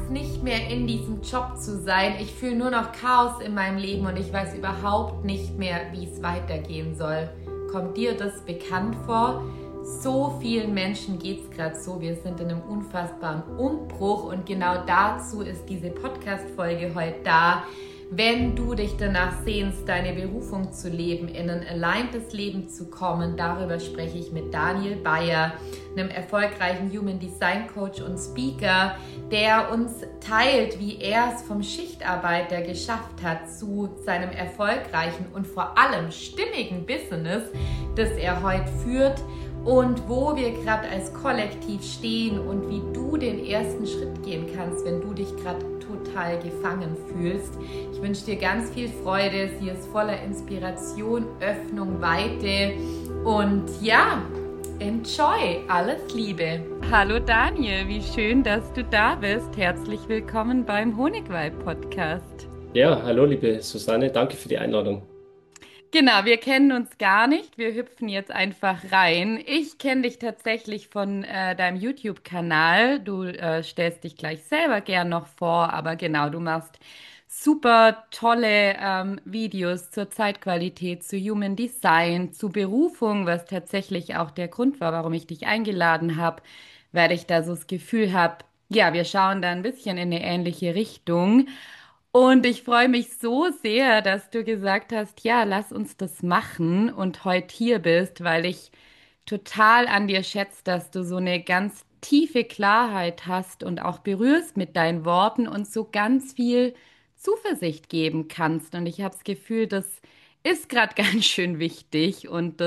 es nicht mehr, in diesem Job zu sein. Ich fühle nur noch Chaos in meinem Leben und ich weiß überhaupt nicht mehr, wie es weitergehen soll. Kommt dir das bekannt vor? So vielen Menschen geht es gerade so. Wir sind in einem unfassbaren Umbruch und genau dazu ist diese Podcast-Folge heute da. Wenn du dich danach sehnst, deine Berufung zu leben, in ein aligntes Leben zu kommen, darüber spreche ich mit Daniel Bayer, einem erfolgreichen Human Design Coach und Speaker, der uns teilt, wie er es vom Schichtarbeiter geschafft hat zu seinem erfolgreichen und vor allem stimmigen Business, das er heute führt und wo wir gerade als Kollektiv stehen und wie du den ersten Schritt gehen kannst, wenn du dich gerade total gefangen fühlst. Ich wünsche dir ganz viel Freude. Sie ist voller Inspiration, Öffnung, Weite und ja, enjoy. Alles Liebe. Hallo Daniel, wie schön, dass du da bist. Herzlich willkommen beim Honigweib Podcast. Ja, hallo liebe Susanne, danke für die Einladung. Genau, wir kennen uns gar nicht. Wir hüpfen jetzt einfach rein. Ich kenne dich tatsächlich von deinem YouTube-Kanal. Du stellst dich gleich selber gern noch vor, aber genau, du machst super tolle Videos zur Zeitqualität, zu Human Design, zu Berufung, was tatsächlich auch der Grund war, warum ich dich eingeladen habe, weil ich da so das Gefühl habe, ja, wir schauen da ein bisschen in eine ähnliche Richtung. Und ich freue mich so sehr, dass du gesagt hast, ja, lass uns das machen und heute hier bist, weil ich total an dir schätze, dass du so eine ganz tiefe Klarheit hast und auch berührst mit deinen Worten und so ganz viel Zuversicht geben kannst. Und ich habe das Gefühl, das ist gerade ganz schön wichtig und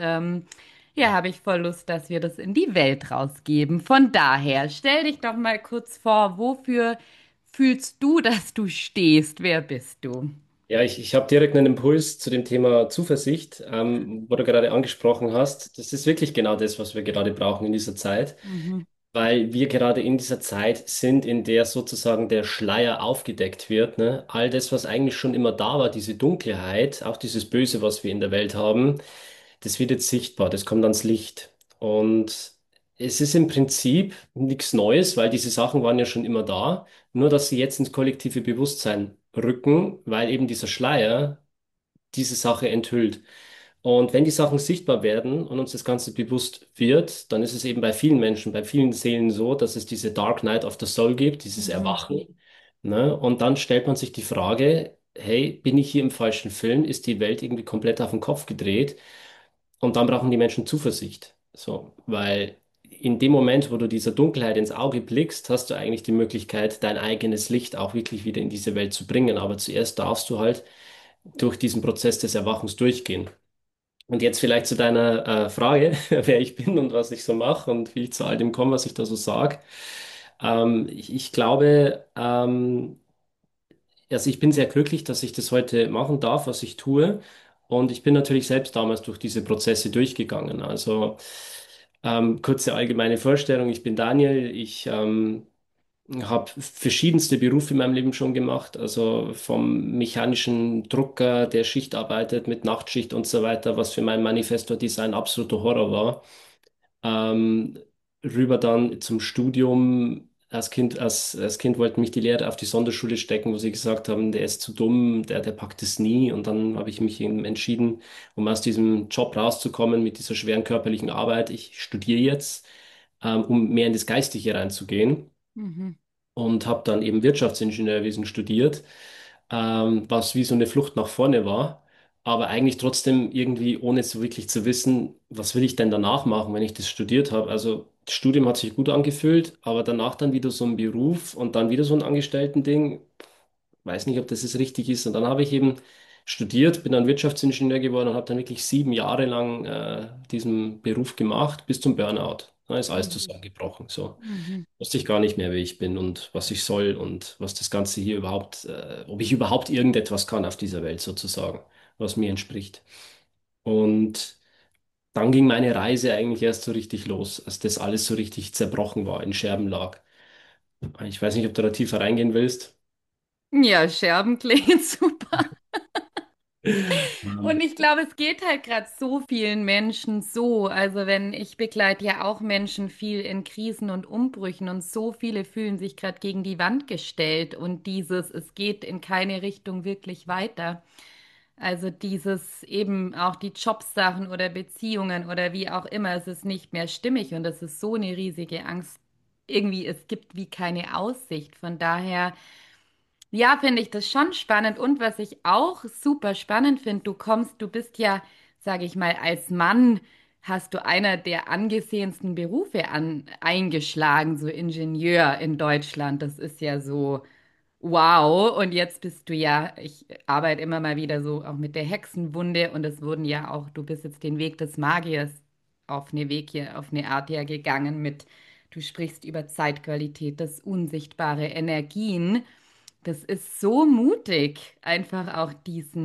ja, habe ich voll Lust, dass wir das in die Welt rausgeben. Von daher, stell dich doch mal kurz vor, wofür fühlst du, dass du stehst? Wer bist du? Ja, ich habe direkt einen Impuls zu dem Thema Zuversicht, wo du gerade angesprochen hast. Das ist wirklich genau das, was wir gerade brauchen in dieser Zeit, Mhm. weil wir gerade in dieser Zeit sind, in der sozusagen der Schleier aufgedeckt wird, ne? All das, was eigentlich schon immer da war, diese Dunkelheit, auch dieses Böse, was wir in der Welt haben, das wird jetzt sichtbar, das kommt ans Licht. Und es ist im Prinzip nichts Neues, weil diese Sachen waren ja schon immer da, nur dass sie jetzt ins kollektive Bewusstsein rücken, weil eben dieser Schleier diese Sache enthüllt. Und wenn die Sachen sichtbar werden und uns das Ganze bewusst wird, dann ist es eben bei vielen Menschen, bei vielen Seelen so, dass es diese Dark Night of the Soul gibt, dieses Mhm. Erwachen. Ne? Und dann stellt man sich die Frage, hey, bin ich hier im falschen Film? Ist die Welt irgendwie komplett auf den Kopf gedreht? Und dann brauchen die Menschen Zuversicht. So, weil in dem Moment, wo du dieser Dunkelheit ins Auge blickst, hast du eigentlich die Möglichkeit, dein eigenes Licht auch wirklich wieder in diese Welt zu bringen. Aber zuerst darfst du halt durch diesen Prozess des Erwachens durchgehen. Und jetzt vielleicht zu deiner Frage, wer ich bin und was ich so mache und wie ich zu all dem komme, was ich da so sage. Ich glaube, also ich bin sehr glücklich, dass ich das heute machen darf, was ich tue. Und ich bin natürlich selbst damals durch diese Prozesse durchgegangen. Also kurze allgemeine Vorstellung. Ich bin Daniel. Ich habe verschiedenste Berufe in meinem Leben schon gemacht. Also vom mechanischen Drucker, der Schicht arbeitet mit Nachtschicht und so weiter, was für mein Manifestor-Design absoluter Horror war, ähm, rüber dann zum Studium. Als Kind wollten mich die Lehrer auf die Sonderschule stecken, wo sie gesagt haben, der ist zu dumm, der packt es nie. Und dann habe ich mich eben entschieden, um aus diesem Job rauszukommen mit dieser schweren körperlichen Arbeit. Ich studiere jetzt, um mehr in das Geistige reinzugehen Mhm. und habe dann eben Wirtschaftsingenieurwesen studiert, was wie so eine Flucht nach vorne war, aber eigentlich trotzdem irgendwie ohne so wirklich zu wissen, was will ich denn danach machen, wenn ich das studiert habe. Also das Studium hat sich gut angefühlt, aber danach dann wieder so ein Beruf und dann wieder so ein Angestellten-Ding. Weiß nicht, ob das jetzt richtig ist. Und dann habe ich eben studiert, bin dann Wirtschaftsingenieur geworden und habe dann wirklich 7 Jahre lang diesen Beruf gemacht bis zum Burnout. Da ist alles Mhm. zusammengebrochen. So Mhm. wusste ich gar nicht mehr, wer ich bin und was ich soll und was das Ganze hier überhaupt, ob ich überhaupt irgendetwas kann auf dieser Welt sozusagen, was mir entspricht. Und dann ging meine Reise eigentlich erst so richtig los, als das alles so richtig zerbrochen war, in Scherben lag. Ich weiß nicht, ob du da tiefer reingehen willst. Ja, Scherben klingen super. Und Ähm, ich glaube, es geht halt gerade so vielen Menschen so. Also wenn ich begleite ja auch Menschen viel in Krisen und Umbrüchen und so viele fühlen sich gerade gegen die Wand gestellt und dieses, es geht in keine Richtung wirklich weiter. Also dieses eben auch die Jobsachen oder Beziehungen oder wie auch immer, es ist nicht mehr stimmig und es ist so eine riesige Angst. Irgendwie, es gibt wie keine Aussicht. Von daher. Ja, finde ich das schon spannend. Und was ich auch super spannend finde, du bist ja, sage ich mal, als Mann hast du einer der angesehensten Berufe eingeschlagen, so Ingenieur in Deutschland. Das ist ja so, wow. Und jetzt bist du ja, ich arbeite immer mal wieder so auch mit der Hexenwunde und es wurden ja auch, du bist jetzt den Weg des Magiers auf eine Art ja gegangen mit, du sprichst über Zeitqualität, das unsichtbare Energien. Das ist so mutig, einfach auch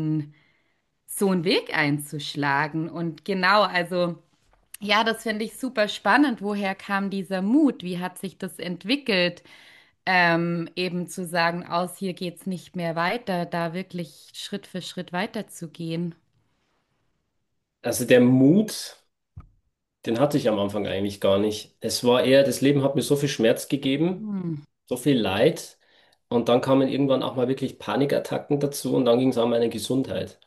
so einen Weg einzuschlagen. Und genau, also, ja, das finde ich super spannend. Woher kam dieser Mut? Wie hat sich das entwickelt? Eben zu sagen, aus hier geht's nicht mehr weiter, da wirklich Schritt für Schritt weiterzugehen. Also der Mut, den hatte ich am Anfang eigentlich gar nicht. Es war eher, das Leben hat mir so viel Schmerz gegeben, Hm. so viel Leid. Und dann kamen irgendwann auch mal wirklich Panikattacken dazu und dann ging es an meine Gesundheit.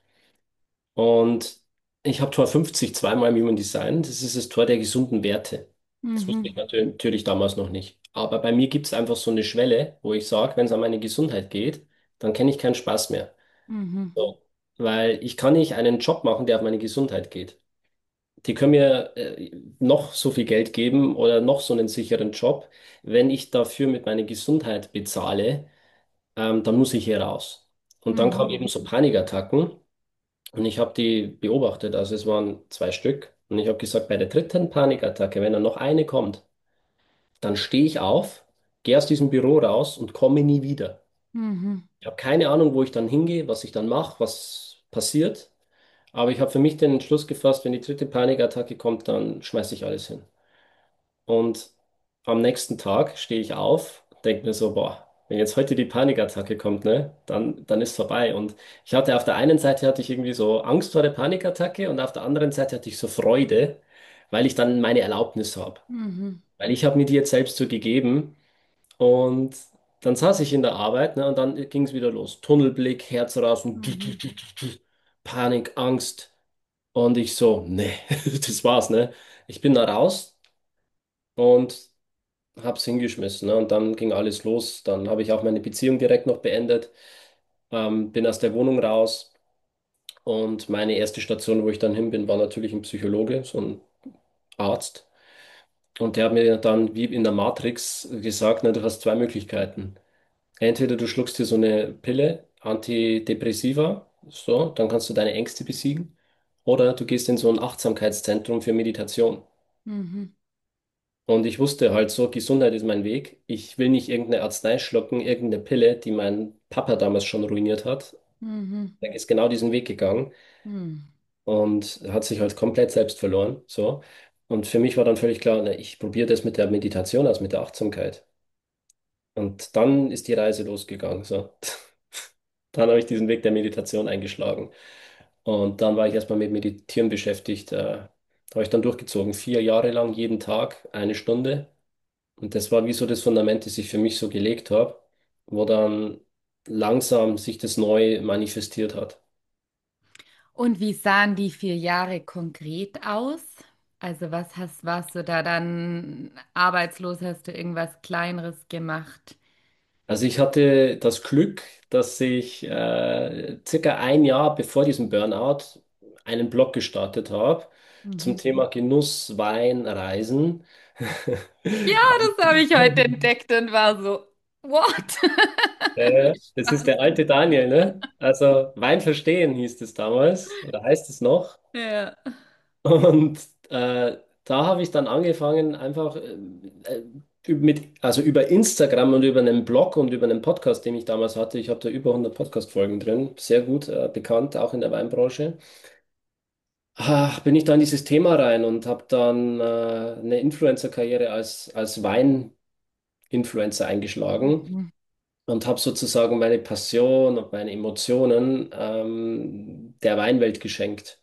Und ich habe Tor 50 zweimal im Human Design. Das ist das Tor der gesunden Werte. Das wusste ich Mhm. natürlich damals noch nicht. Aber bei mir gibt es einfach so eine Schwelle, wo ich sage, wenn es an meine Gesundheit geht, dann kenne ich keinen Spaß mehr. Mhm. So. Weil ich kann nicht einen Job machen, der auf meine Gesundheit geht. Die können mir noch so viel Geld geben oder noch so einen sicheren Job. Wenn ich dafür mit meiner Gesundheit bezahle, dann muss ich hier raus. Und dann kamen Mhm. eben so Panikattacken. Und ich habe die beobachtet, also es waren zwei Stück. Und ich habe gesagt, bei der dritten Panikattacke, wenn dann noch eine kommt, dann stehe ich auf, gehe aus diesem Büro raus und komme nie wieder. Mhm. Ich habe keine Ahnung, wo ich dann hingehe, was ich dann mache, was passiert. Aber ich habe für mich den Entschluss gefasst, wenn die dritte Panikattacke kommt, dann schmeiße ich alles hin. Und am nächsten Tag stehe ich auf, denke mir so, boah, wenn jetzt heute die Panikattacke kommt, ne, dann ist vorbei. Und ich hatte auf der einen Seite hatte ich irgendwie so Angst vor der Panikattacke und auf der anderen Seite hatte ich so Freude, weil ich dann meine Erlaubnis habe. Mhm. Weil ich habe mir die jetzt selbst so gegeben und dann saß ich in der Arbeit, ne, und dann ging es wieder los. Tunnelblick, Herz raus und Mhm. Panik, Angst. Und ich so, nee, das war's, ne. Ich bin da raus und hab's hingeschmissen, ne? Und dann ging alles los. Dann habe ich auch meine Beziehung direkt noch beendet, bin aus der Wohnung raus und meine erste Station, wo ich dann hin bin, war natürlich ein Psychologe, so ein Arzt. Und der hat mir dann wie in der Matrix gesagt, ne, du hast zwei Möglichkeiten. Entweder du schluckst dir so eine Pille, Antidepressiva, so, dann kannst du deine Ängste besiegen, oder du gehst in so ein Achtsamkeitszentrum für Meditation. Mhm. Und ich wusste halt so, Gesundheit ist mein Weg. Ich will nicht irgendeine Arznei schlucken, irgendeine Pille, die mein Papa damals schon ruiniert hat. Mhm. Er ist genau diesen Weg gegangen Mhm. und hat sich halt komplett selbst verloren. So. Und für mich war dann völlig klar, ne, ich probiere das mit der Meditation aus, mit der Achtsamkeit. Und dann ist die Reise losgegangen. So. Dann habe ich diesen Weg der Meditation eingeschlagen. Und dann war ich erstmal mit Meditieren beschäftigt. Habe ich dann durchgezogen, 4 Jahre lang, jeden Tag eine Stunde. Und das war wie so das Fundament, das ich für mich so gelegt habe, wo dann langsam sich das neu manifestiert hat. Und wie sahen die 4 Jahre konkret aus? Also warst du da dann arbeitslos, hast du irgendwas Kleineres gemacht? Also ich hatte das Glück, dass ich circa ein Jahr bevor diesem Burnout einen Blog gestartet habe zum Mhm. Thema Genuss, Wein, Reisen. Ja, das habe ich heute entdeckt und war so, what? Das ist der alte Daniel, ne? Also Wein verstehen hieß es damals oder heißt es noch. Ja. Und da habe ich dann angefangen, einfach also über Instagram und über einen Blog und über einen Podcast, den ich damals hatte. Ich habe da über 100 Podcast-Folgen drin, sehr gut bekannt, auch in der Weinbranche. Bin ich da in dieses Thema rein und habe dann eine Influencer-Karriere als Wein-Influencer eingeschlagen Mhm. und habe sozusagen meine Passion und meine Emotionen der Weinwelt geschenkt.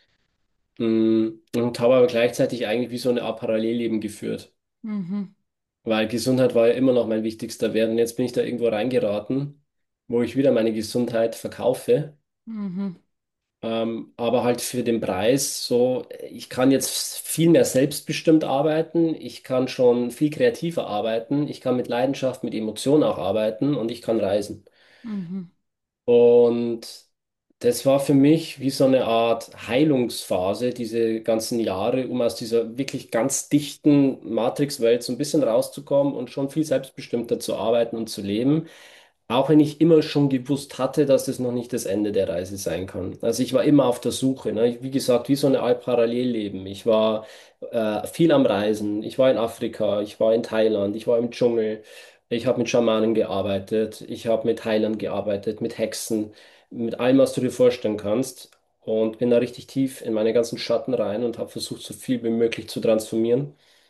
Und habe aber gleichzeitig eigentlich wie so eine Art Parallelleben geführt. Mhm. Weil Gesundheit war ja immer noch mein wichtigster Wert. Und jetzt bin ich da irgendwo reingeraten, wo ich wieder meine Gesundheit verkaufe. Mhm. Aber halt für den Preis so, ich kann jetzt viel mehr selbstbestimmt arbeiten, ich kann schon viel kreativer arbeiten, ich kann mit Leidenschaft, mit Emotion auch arbeiten und ich kann reisen. Mhm. Und das war für mich wie so eine Art Heilungsphase, diese ganzen Jahre, um aus dieser wirklich ganz dichten Matrixwelt so ein bisschen rauszukommen und schon viel selbstbestimmter zu arbeiten und zu leben. Auch wenn ich immer schon gewusst hatte, dass es noch nicht das Ende der Reise sein kann. Also ich war immer auf der Suche, ne? Wie gesagt, wie so eine Art Parallellleben. Ich war viel am Reisen. Ich war in Afrika, ich war in Thailand, ich war im Dschungel. Ich habe mit Schamanen gearbeitet, ich habe mit Heilern gearbeitet, mit Hexen, mit allem, was du dir vorstellen kannst. Und bin da richtig tief in meine ganzen Schatten rein und habe versucht, so viel wie möglich zu transformieren.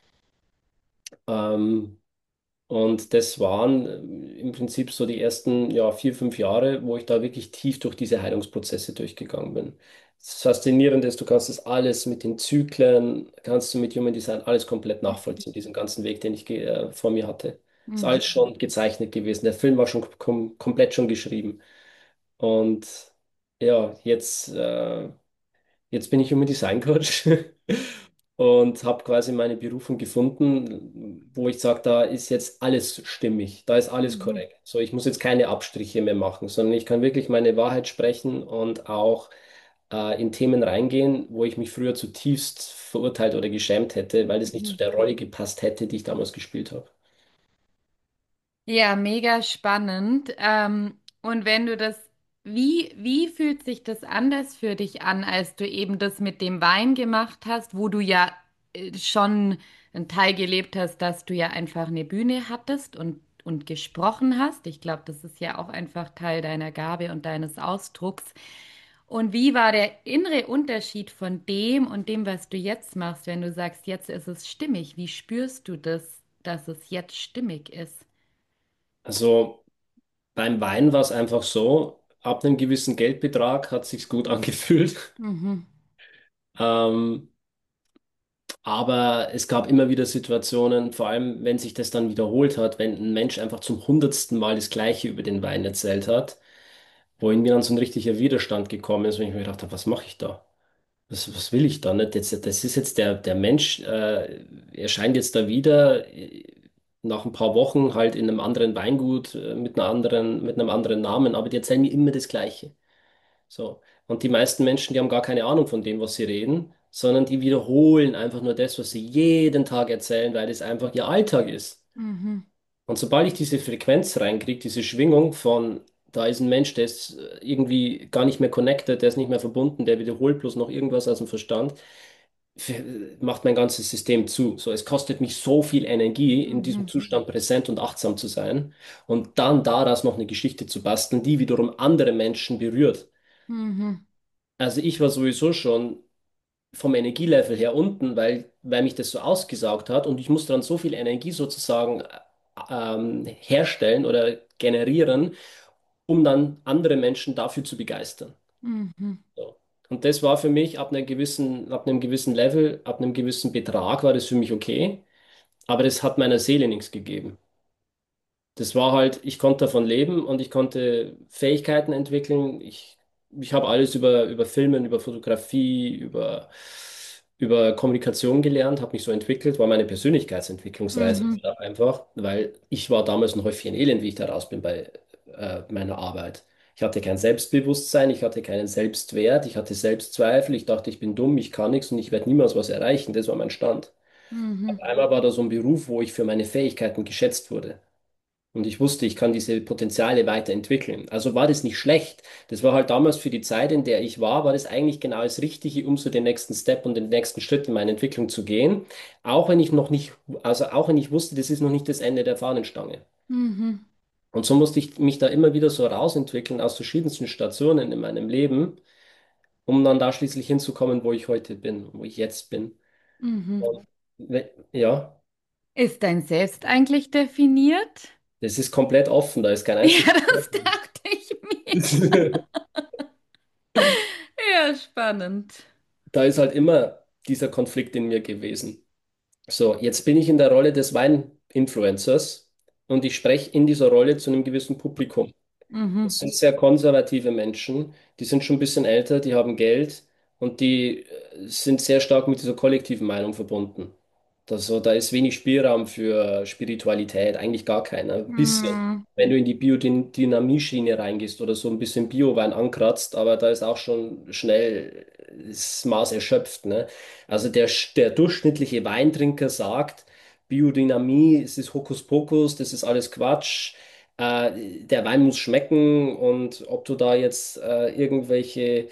Ähm, und das waren im Prinzip so die ersten, ja, 4, 5 Jahre, wo ich da wirklich tief durch diese Heilungsprozesse durchgegangen bin. Das Faszinierende ist, du kannst das alles mit den Zyklen, kannst du mit Human Design alles komplett nachvollziehen, diesen ganzen Weg, den ich vor mir hatte. Ist Mhm. alles schon gezeichnet gewesen. Der Film war schon komplett schon geschrieben. Und ja, jetzt bin ich Human Design Coach und habe quasi meine Berufung gefunden, wo ich sage, da ist jetzt alles stimmig, da ist alles Mhm. korrekt. So, ich muss jetzt keine Abstriche mehr machen, sondern ich kann wirklich meine Wahrheit sprechen und auch in Themen reingehen, wo ich mich früher zutiefst verurteilt oder geschämt hätte, weil es nicht zu Mhm. der Rolle gepasst hätte, die ich damals gespielt habe. Ja, mega spannend. Und wenn du das, wie fühlt sich das anders für dich an, als du eben das mit dem Wein gemacht hast, wo du ja schon einen Teil gelebt hast, dass du ja einfach eine Bühne hattest und gesprochen hast. Ich glaube, das ist ja auch einfach Teil deiner Gabe und deines Ausdrucks. Und wie war der innere Unterschied von dem und dem, was du jetzt machst, wenn du sagst, jetzt ist es stimmig? Wie spürst du das, dass es jetzt stimmig ist? Also beim Wein war es einfach so, ab einem gewissen Geldbetrag hat sich's gut angefühlt. Mhm. Ähm, Aber es gab immer wieder Situationen, vor allem wenn sich das dann wiederholt hat, wenn ein Mensch einfach zum 100. Mal das Gleiche über den Wein erzählt hat, wo in mir dann so ein richtiger Widerstand gekommen ist, und ich mir gedacht habe, was mache ich da? Was will ich da nicht? Das ist jetzt der Mensch, erscheint jetzt da wieder nach ein paar Wochen halt in einem anderen Weingut, mit einem anderen Namen, aber die erzählen mir immer das Gleiche. So. Und die meisten Menschen, die haben gar keine Ahnung von dem, was sie reden, sondern die wiederholen einfach nur das, was sie jeden Tag erzählen, weil es einfach ihr Alltag ist. Mhm. Und sobald ich diese Frequenz reinkriege, diese Schwingung von, da ist ein Mensch, der ist irgendwie gar nicht mehr connected, der ist nicht mehr verbunden, der wiederholt bloß noch irgendwas aus dem Verstand, macht mein ganzes System zu. So, es kostet mich so viel Energie, in diesem Mhm. Zustand präsent und achtsam zu sein und dann daraus noch eine Geschichte zu basteln, die wiederum andere Menschen berührt. Mhm. Also ich war sowieso schon vom Energielevel her unten, weil mich das so ausgesaugt hat und ich musste dann so viel Energie sozusagen herstellen oder generieren, um dann andere Menschen dafür zu begeistern. Mhm. So. Und das war für mich ab einem gewissen Level, ab einem gewissen Betrag war das für mich okay, aber das hat meiner Seele nichts gegeben. Das war halt, ich konnte davon leben und ich konnte Fähigkeiten entwickeln. Ich habe alles über Filmen, über Fotografie, über Kommunikation gelernt, habe mich so entwickelt, war meine Persönlichkeitsentwicklungsreise Mhm. einfach, weil ich war damals ein Häufchen Elend, wie ich da raus bin bei meiner Arbeit. Ich hatte kein Selbstbewusstsein, ich hatte keinen Selbstwert, ich hatte Selbstzweifel, ich dachte, ich bin dumm, ich kann nichts und ich werde niemals was erreichen. Das war mein Stand. Auf Mhm. einmal war da so ein Beruf, wo ich für meine Fähigkeiten geschätzt wurde. Und ich wusste, ich kann diese Potenziale weiterentwickeln. Also war das nicht schlecht. Das war halt damals für die Zeit, in der ich war das eigentlich genau das Richtige, um so den nächsten Step und den nächsten Schritt in meine Entwicklung zu gehen. Auch wenn ich noch nicht, also auch wenn ich wusste, das ist noch nicht das Ende der Fahnenstange. Mhm. Und so musste ich mich da immer wieder so rausentwickeln aus verschiedensten Stationen in meinem Leben, um dann da schließlich hinzukommen, wo ich heute bin, wo ich jetzt bin. Mhm. Und ja, Ist dein Selbst eigentlich definiert? das ist komplett offen, da ist kein Ja, einziges. das dachte ich mir. Spannend. Da ist halt immer dieser Konflikt in mir gewesen. So, jetzt bin ich in der Rolle des Weininfluencers und ich spreche in dieser Rolle zu einem gewissen Publikum. Das Mhm. sind sehr konservative Menschen, die sind schon ein bisschen älter, die haben Geld und die sind sehr stark mit dieser kollektiven Meinung verbunden. Also, da ist wenig Spielraum für Spiritualität, eigentlich gar keiner. Ein bisschen. Mhm. Wenn du in die Biodynamie-Schiene reingehst oder so ein bisschen Biowein ankratzt, aber da ist auch schon schnell das Maß erschöpft, ne? Also der durchschnittliche Weintrinker sagt, Biodynamie, es ist Hokuspokus, das ist alles Quatsch. Der Wein muss schmecken und ob du da jetzt irgendwelche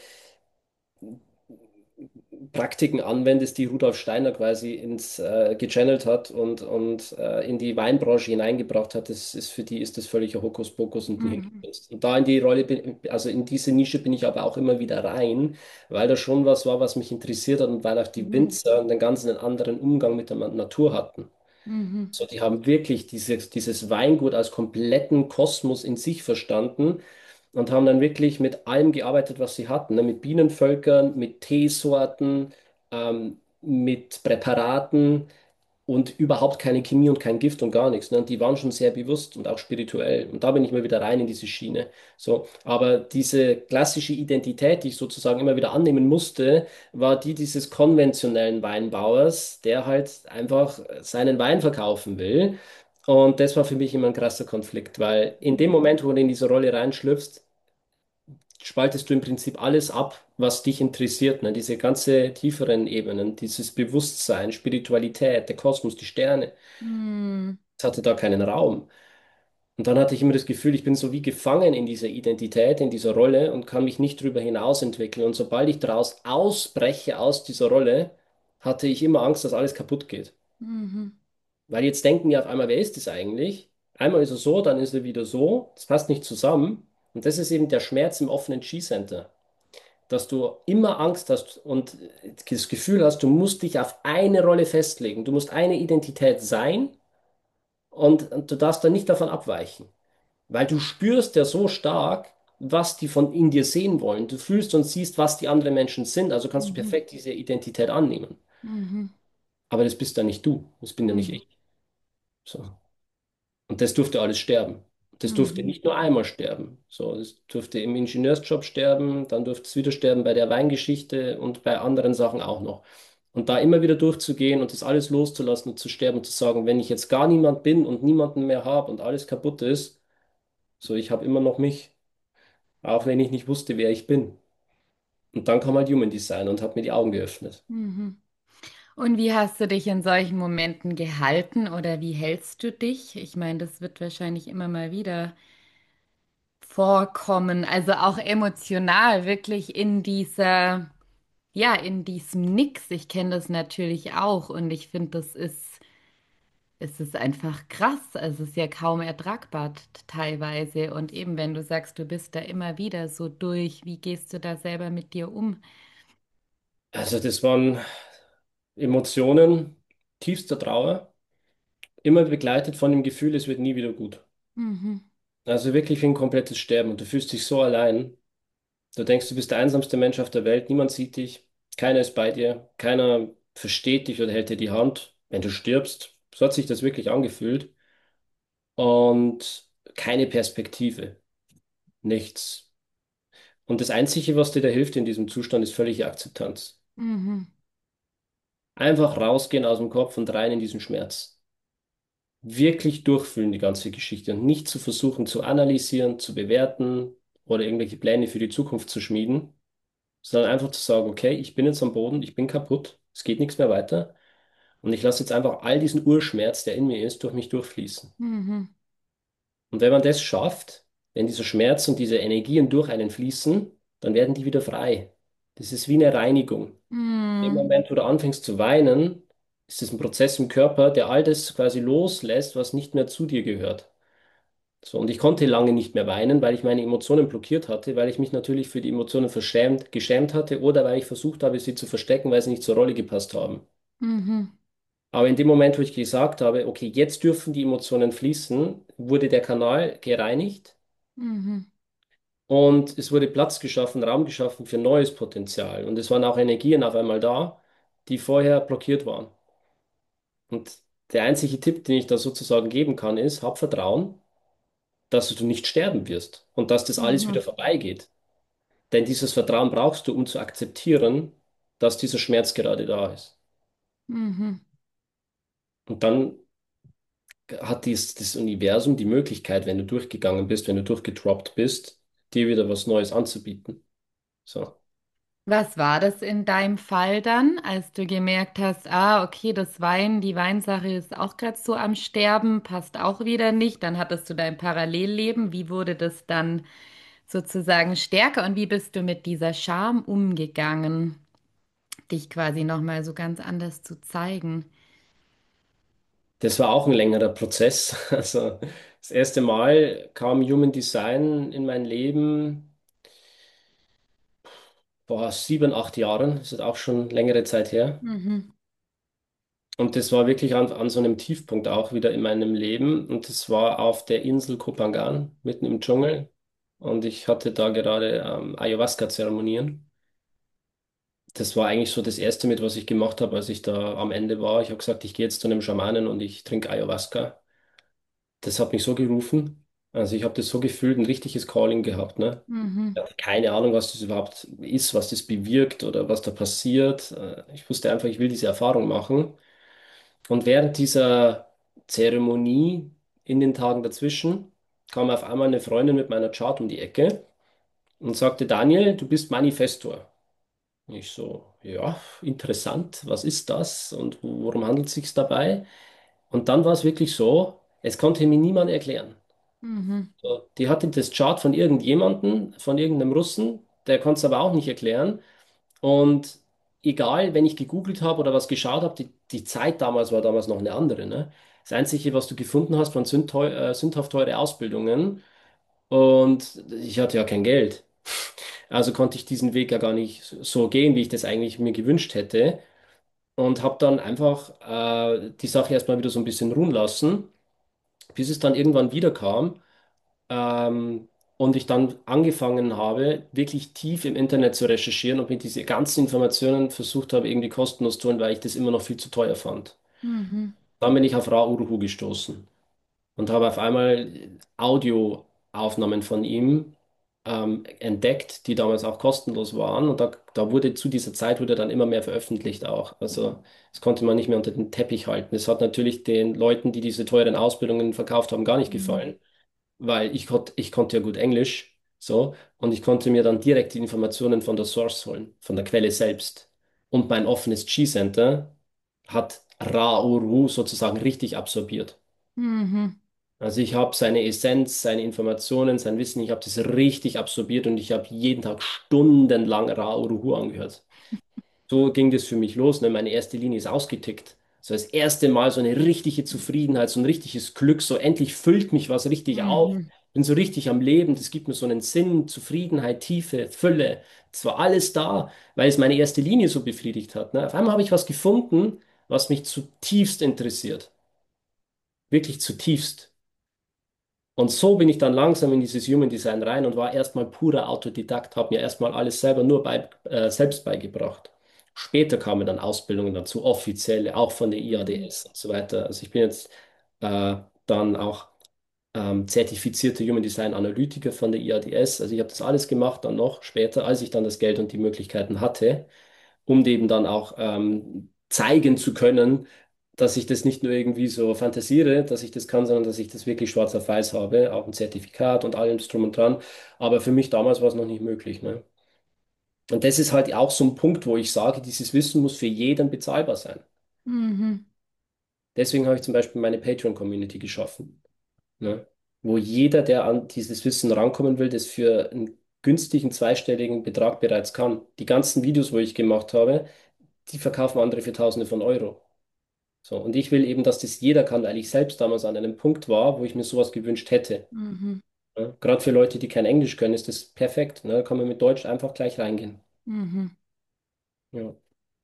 Praktiken anwendest, die Rudolf Steiner quasi gechannelt hat und in die Weinbranche hineingebracht hat, das ist für die ist das völliger Hokuspokus und ein Mhm. Hirngespinst. Und da in die Rolle also in diese Nische bin ich aber auch immer wieder rein, weil da schon was war, was mich interessiert hat und weil auch die Mhm. Winzer einen ganz anderen Umgang mit der Natur hatten. Mhm. So, die haben wirklich dieses Weingut als kompletten Kosmos in sich verstanden und haben dann wirklich mit allem gearbeitet, was sie hatten, ne? Mit Bienenvölkern, mit Teesorten, mit Präparaten und überhaupt keine Chemie und kein Gift und gar nichts. Ne? Und die waren schon sehr bewusst und auch spirituell. Und da bin ich mal wieder rein in diese Schiene. So, aber diese klassische Identität, die ich sozusagen immer wieder annehmen musste, war die dieses konventionellen Weinbauers, der halt einfach seinen Wein verkaufen will. Und das war für mich immer ein krasser Konflikt, weil in dem Moment, wo du in diese Rolle reinschlüpfst, spaltest du im Prinzip alles ab, was dich interessiert, ne? Diese ganze tieferen Ebenen, dieses Bewusstsein, Spiritualität, der Kosmos, die Sterne, Mhm. das hatte da keinen Raum. Und dann hatte ich immer das Gefühl, ich bin so wie gefangen in dieser Identität, in dieser Rolle und kann mich nicht darüber hinaus entwickeln. Und sobald ich daraus ausbreche aus dieser Rolle, hatte ich immer Angst, dass alles kaputt geht. Mhm. Weil jetzt denken die auf einmal, wer ist das eigentlich? Einmal ist er so, dann ist er wieder so. Das passt nicht zusammen. Und das ist eben der Schmerz im offenen G-Center, dass du immer Angst hast und das Gefühl hast, du musst dich auf eine Rolle festlegen. Du musst eine Identität sein und du darfst dann nicht davon abweichen, weil du spürst ja so stark, was die von in dir sehen wollen. Du fühlst und siehst, was die anderen Menschen sind, also kannst du Mhm. perfekt diese Identität annehmen. Mhm. Aber das bist dann nicht du, das bin ja nicht Mhm. ich. So. Und das durfte alles sterben. Das durfte Mhm. nicht nur einmal sterben. So, das durfte im Ingenieursjob sterben, dann durfte es wieder sterben bei der Weingeschichte und bei anderen Sachen auch noch. Und da immer wieder durchzugehen und das alles loszulassen und zu sterben und zu sagen, wenn ich jetzt gar niemand bin und niemanden mehr habe und alles kaputt ist, so ich habe immer noch mich, auch wenn ich nicht wusste, wer ich bin. Und dann kam halt Human Design und hat mir die Augen geöffnet. Mhm. Und wie hast du dich in solchen Momenten gehalten oder wie hältst du dich? Ich meine, das wird wahrscheinlich immer mal wieder vorkommen, also auch emotional, wirklich in dieser, ja, in diesem Nix. Ich kenne das natürlich auch und ich finde, es ist einfach krass. Also es ist ja kaum ertragbar teilweise. Und eben, wenn du sagst, du bist da immer wieder so durch, wie gehst du da selber mit dir um? Also das waren Emotionen tiefster Trauer, immer begleitet von dem Gefühl, es wird nie wieder gut. Mhm, Also wirklich wie ein komplettes Sterben und du fühlst dich so allein. Du denkst, du bist der einsamste Mensch auf der Welt, niemand sieht dich, keiner ist bei dir, keiner versteht dich oder hält dir die Hand, wenn du stirbst. So hat sich das wirklich angefühlt. Und keine Perspektive, nichts. Und das Einzige, was dir da hilft in diesem Zustand, ist völlige Akzeptanz. mhm, Einfach rausgehen aus dem Kopf und rein in diesen Schmerz. Wirklich durchfühlen die ganze Geschichte und nicht zu versuchen zu analysieren, zu bewerten oder irgendwelche Pläne für die Zukunft zu schmieden, sondern einfach zu sagen, okay, ich bin jetzt am Boden, ich bin kaputt, es geht nichts mehr weiter und ich lasse jetzt einfach all diesen Urschmerz, der in mir ist, durch mich durchfließen. mhm, Und wenn man das schafft, wenn dieser Schmerz und diese Energien durch einen fließen, dann werden die wieder frei. Das ist wie eine Reinigung. Im mhm, Moment, wo du anfängst zu weinen, ist es ein Prozess im Körper, der all das quasi loslässt, was nicht mehr zu dir gehört. So, und ich konnte lange nicht mehr weinen, weil ich meine Emotionen blockiert hatte, weil ich mich natürlich für die Emotionen geschämt hatte oder weil ich versucht habe, sie zu verstecken, weil sie nicht zur Rolle gepasst haben. mhm, Aber in dem Moment, wo ich gesagt habe, okay, jetzt dürfen die Emotionen fließen, wurde der Kanal gereinigt mhm, Und es wurde Platz geschaffen, Raum geschaffen für neues Potenzial. Und es waren auch Energien auf einmal da, die vorher blockiert waren. Und der einzige Tipp, den ich da sozusagen geben kann, ist, hab Vertrauen, dass du nicht sterben wirst und dass das alles wieder Mhm. vorbeigeht. Denn dieses Vertrauen brauchst du, um zu akzeptieren, dass dieser Schmerz gerade da ist. Mhm. Und dann hat das Universum die Möglichkeit, wenn du durchgegangen bist, wenn du durchgetroppt bist, dir wieder was Neues anzubieten. So. Was war das in deinem Fall dann, als du gemerkt hast, ah, okay, die Weinsache ist auch gerade so am Sterben, passt auch wieder nicht, dann hattest du dein Parallelleben. Wie wurde das dann sozusagen stärker und wie bist du mit dieser Scham umgegangen, dich quasi nochmal so ganz anders zu zeigen? Das war auch ein längerer Prozess. Also das erste Mal kam Human Design in mein Leben vor 7, 8 Jahren. Das ist auch schon längere Zeit her. Mhm. Und das war wirklich an so einem Tiefpunkt auch wieder in meinem Leben. Und das war auf der Insel Kopangan, mitten im Dschungel. Und ich hatte da gerade Ayahuasca-Zeremonien. Das war eigentlich so das Erste, mit was ich gemacht habe, als ich da am Ende war. Ich habe gesagt, ich gehe jetzt zu einem Schamanen und ich trinke Ayahuasca. Das hat mich so gerufen. Also ich habe das so gefühlt, ein richtiges Calling gehabt, ne? Mhm. Ich hatte keine Ahnung, was das überhaupt ist, was das bewirkt oder was da passiert. Ich wusste einfach, ich will diese Erfahrung machen. Und während dieser Zeremonie in den Tagen dazwischen kam auf einmal eine Freundin mit meiner Chart um die Ecke und sagte, Daniel, du bist Manifestor. Ich so, ja, interessant, was ist das und worum handelt es sich dabei? Und dann war es wirklich so, es konnte mir niemand erklären. Mhm. So, die hatte das Chart von irgendjemandem, von irgendeinem Russen, der konnte es aber auch nicht erklären. Und egal, wenn ich gegoogelt habe oder was geschaut habe, die Zeit damals war damals noch eine andere, ne? Das Einzige, was du gefunden hast, waren sündhaft teure Ausbildungen. Und ich hatte ja kein Geld. Also konnte ich diesen Weg ja gar nicht so gehen, wie ich das eigentlich mir gewünscht hätte. Und habe dann einfach die Sache erstmal wieder so ein bisschen ruhen lassen, bis es dann irgendwann wieder kam. Ähm, und ich dann angefangen habe, wirklich tief im Internet zu recherchieren und mir diese ganzen Informationen versucht habe, irgendwie kostenlos zu holen, weil ich das immer noch viel zu teuer fand. Mhm. Dann bin ich auf Ra Uruhu gestoßen und habe auf einmal Audioaufnahmen von ihm entdeckt, die damals auch kostenlos waren. Und da wurde zu dieser Zeit wurde dann immer mehr veröffentlicht auch. Also das konnte man nicht mehr unter den Teppich halten. Es hat natürlich den Leuten, die diese teuren Ausbildungen verkauft haben, gar nicht Mhm. gefallen, weil ich konnte ja gut Englisch, so, und ich konnte mir dann direkt die Informationen von der Source holen, von der Quelle selbst. Und mein offenes Chi-Center hat Ra Uru sozusagen richtig absorbiert. Mhm. Also ich habe seine Essenz, seine Informationen, sein Wissen, ich habe das richtig absorbiert und ich habe jeden Tag stundenlang Ra Uru angehört. So ging das für mich los. Ne? Meine erste Linie ist ausgetickt. So das erste Mal so eine richtige Zufriedenheit, so ein richtiges Glück. So endlich füllt mich was richtig auf. Mhm. Bin so richtig am Leben. Das gibt mir so einen Sinn, Zufriedenheit, Tiefe, Fülle. Es war alles da, weil es meine erste Linie so befriedigt hat. Ne? Auf einmal habe ich was gefunden, was mich zutiefst interessiert. Wirklich zutiefst. Und so bin ich dann langsam in dieses Human Design rein und war erstmal purer Autodidakt, habe mir erstmal alles selber selbst beigebracht. Später kamen dann Ausbildungen dazu, offizielle, auch von der Mhm. IADS und so weiter. Also ich bin jetzt äh, dann auch zertifizierter Human Design Analytiker von der IADS. Also ich habe das alles gemacht dann noch später, als ich dann das Geld und die Möglichkeiten hatte, um eben dann auch zeigen zu können, dass ich das nicht nur irgendwie so fantasiere, dass ich das kann, sondern dass ich das wirklich schwarz auf weiß habe, auch ein Zertifikat und allem drum und dran. Aber für mich damals war es noch nicht möglich, ne? Und das ist halt auch so ein Punkt, wo ich sage, dieses Wissen muss für jeden bezahlbar sein. Mhm. Deswegen habe ich zum Beispiel meine Patreon-Community geschaffen, ne? Wo jeder, der an dieses Wissen rankommen will, das für einen günstigen zweistelligen Betrag bereits kann. Die ganzen Videos, wo ich gemacht habe, die verkaufen andere für Tausende von Euro. So, und ich will eben, dass das jeder kann, weil ich selbst damals an einem Punkt war, wo ich mir sowas gewünscht hätte. Mhm. Ja, gerade für Leute, die kein Englisch können, ist das perfekt. Ne? Da kann man mit Deutsch einfach gleich reingehen. Mhm. Ja.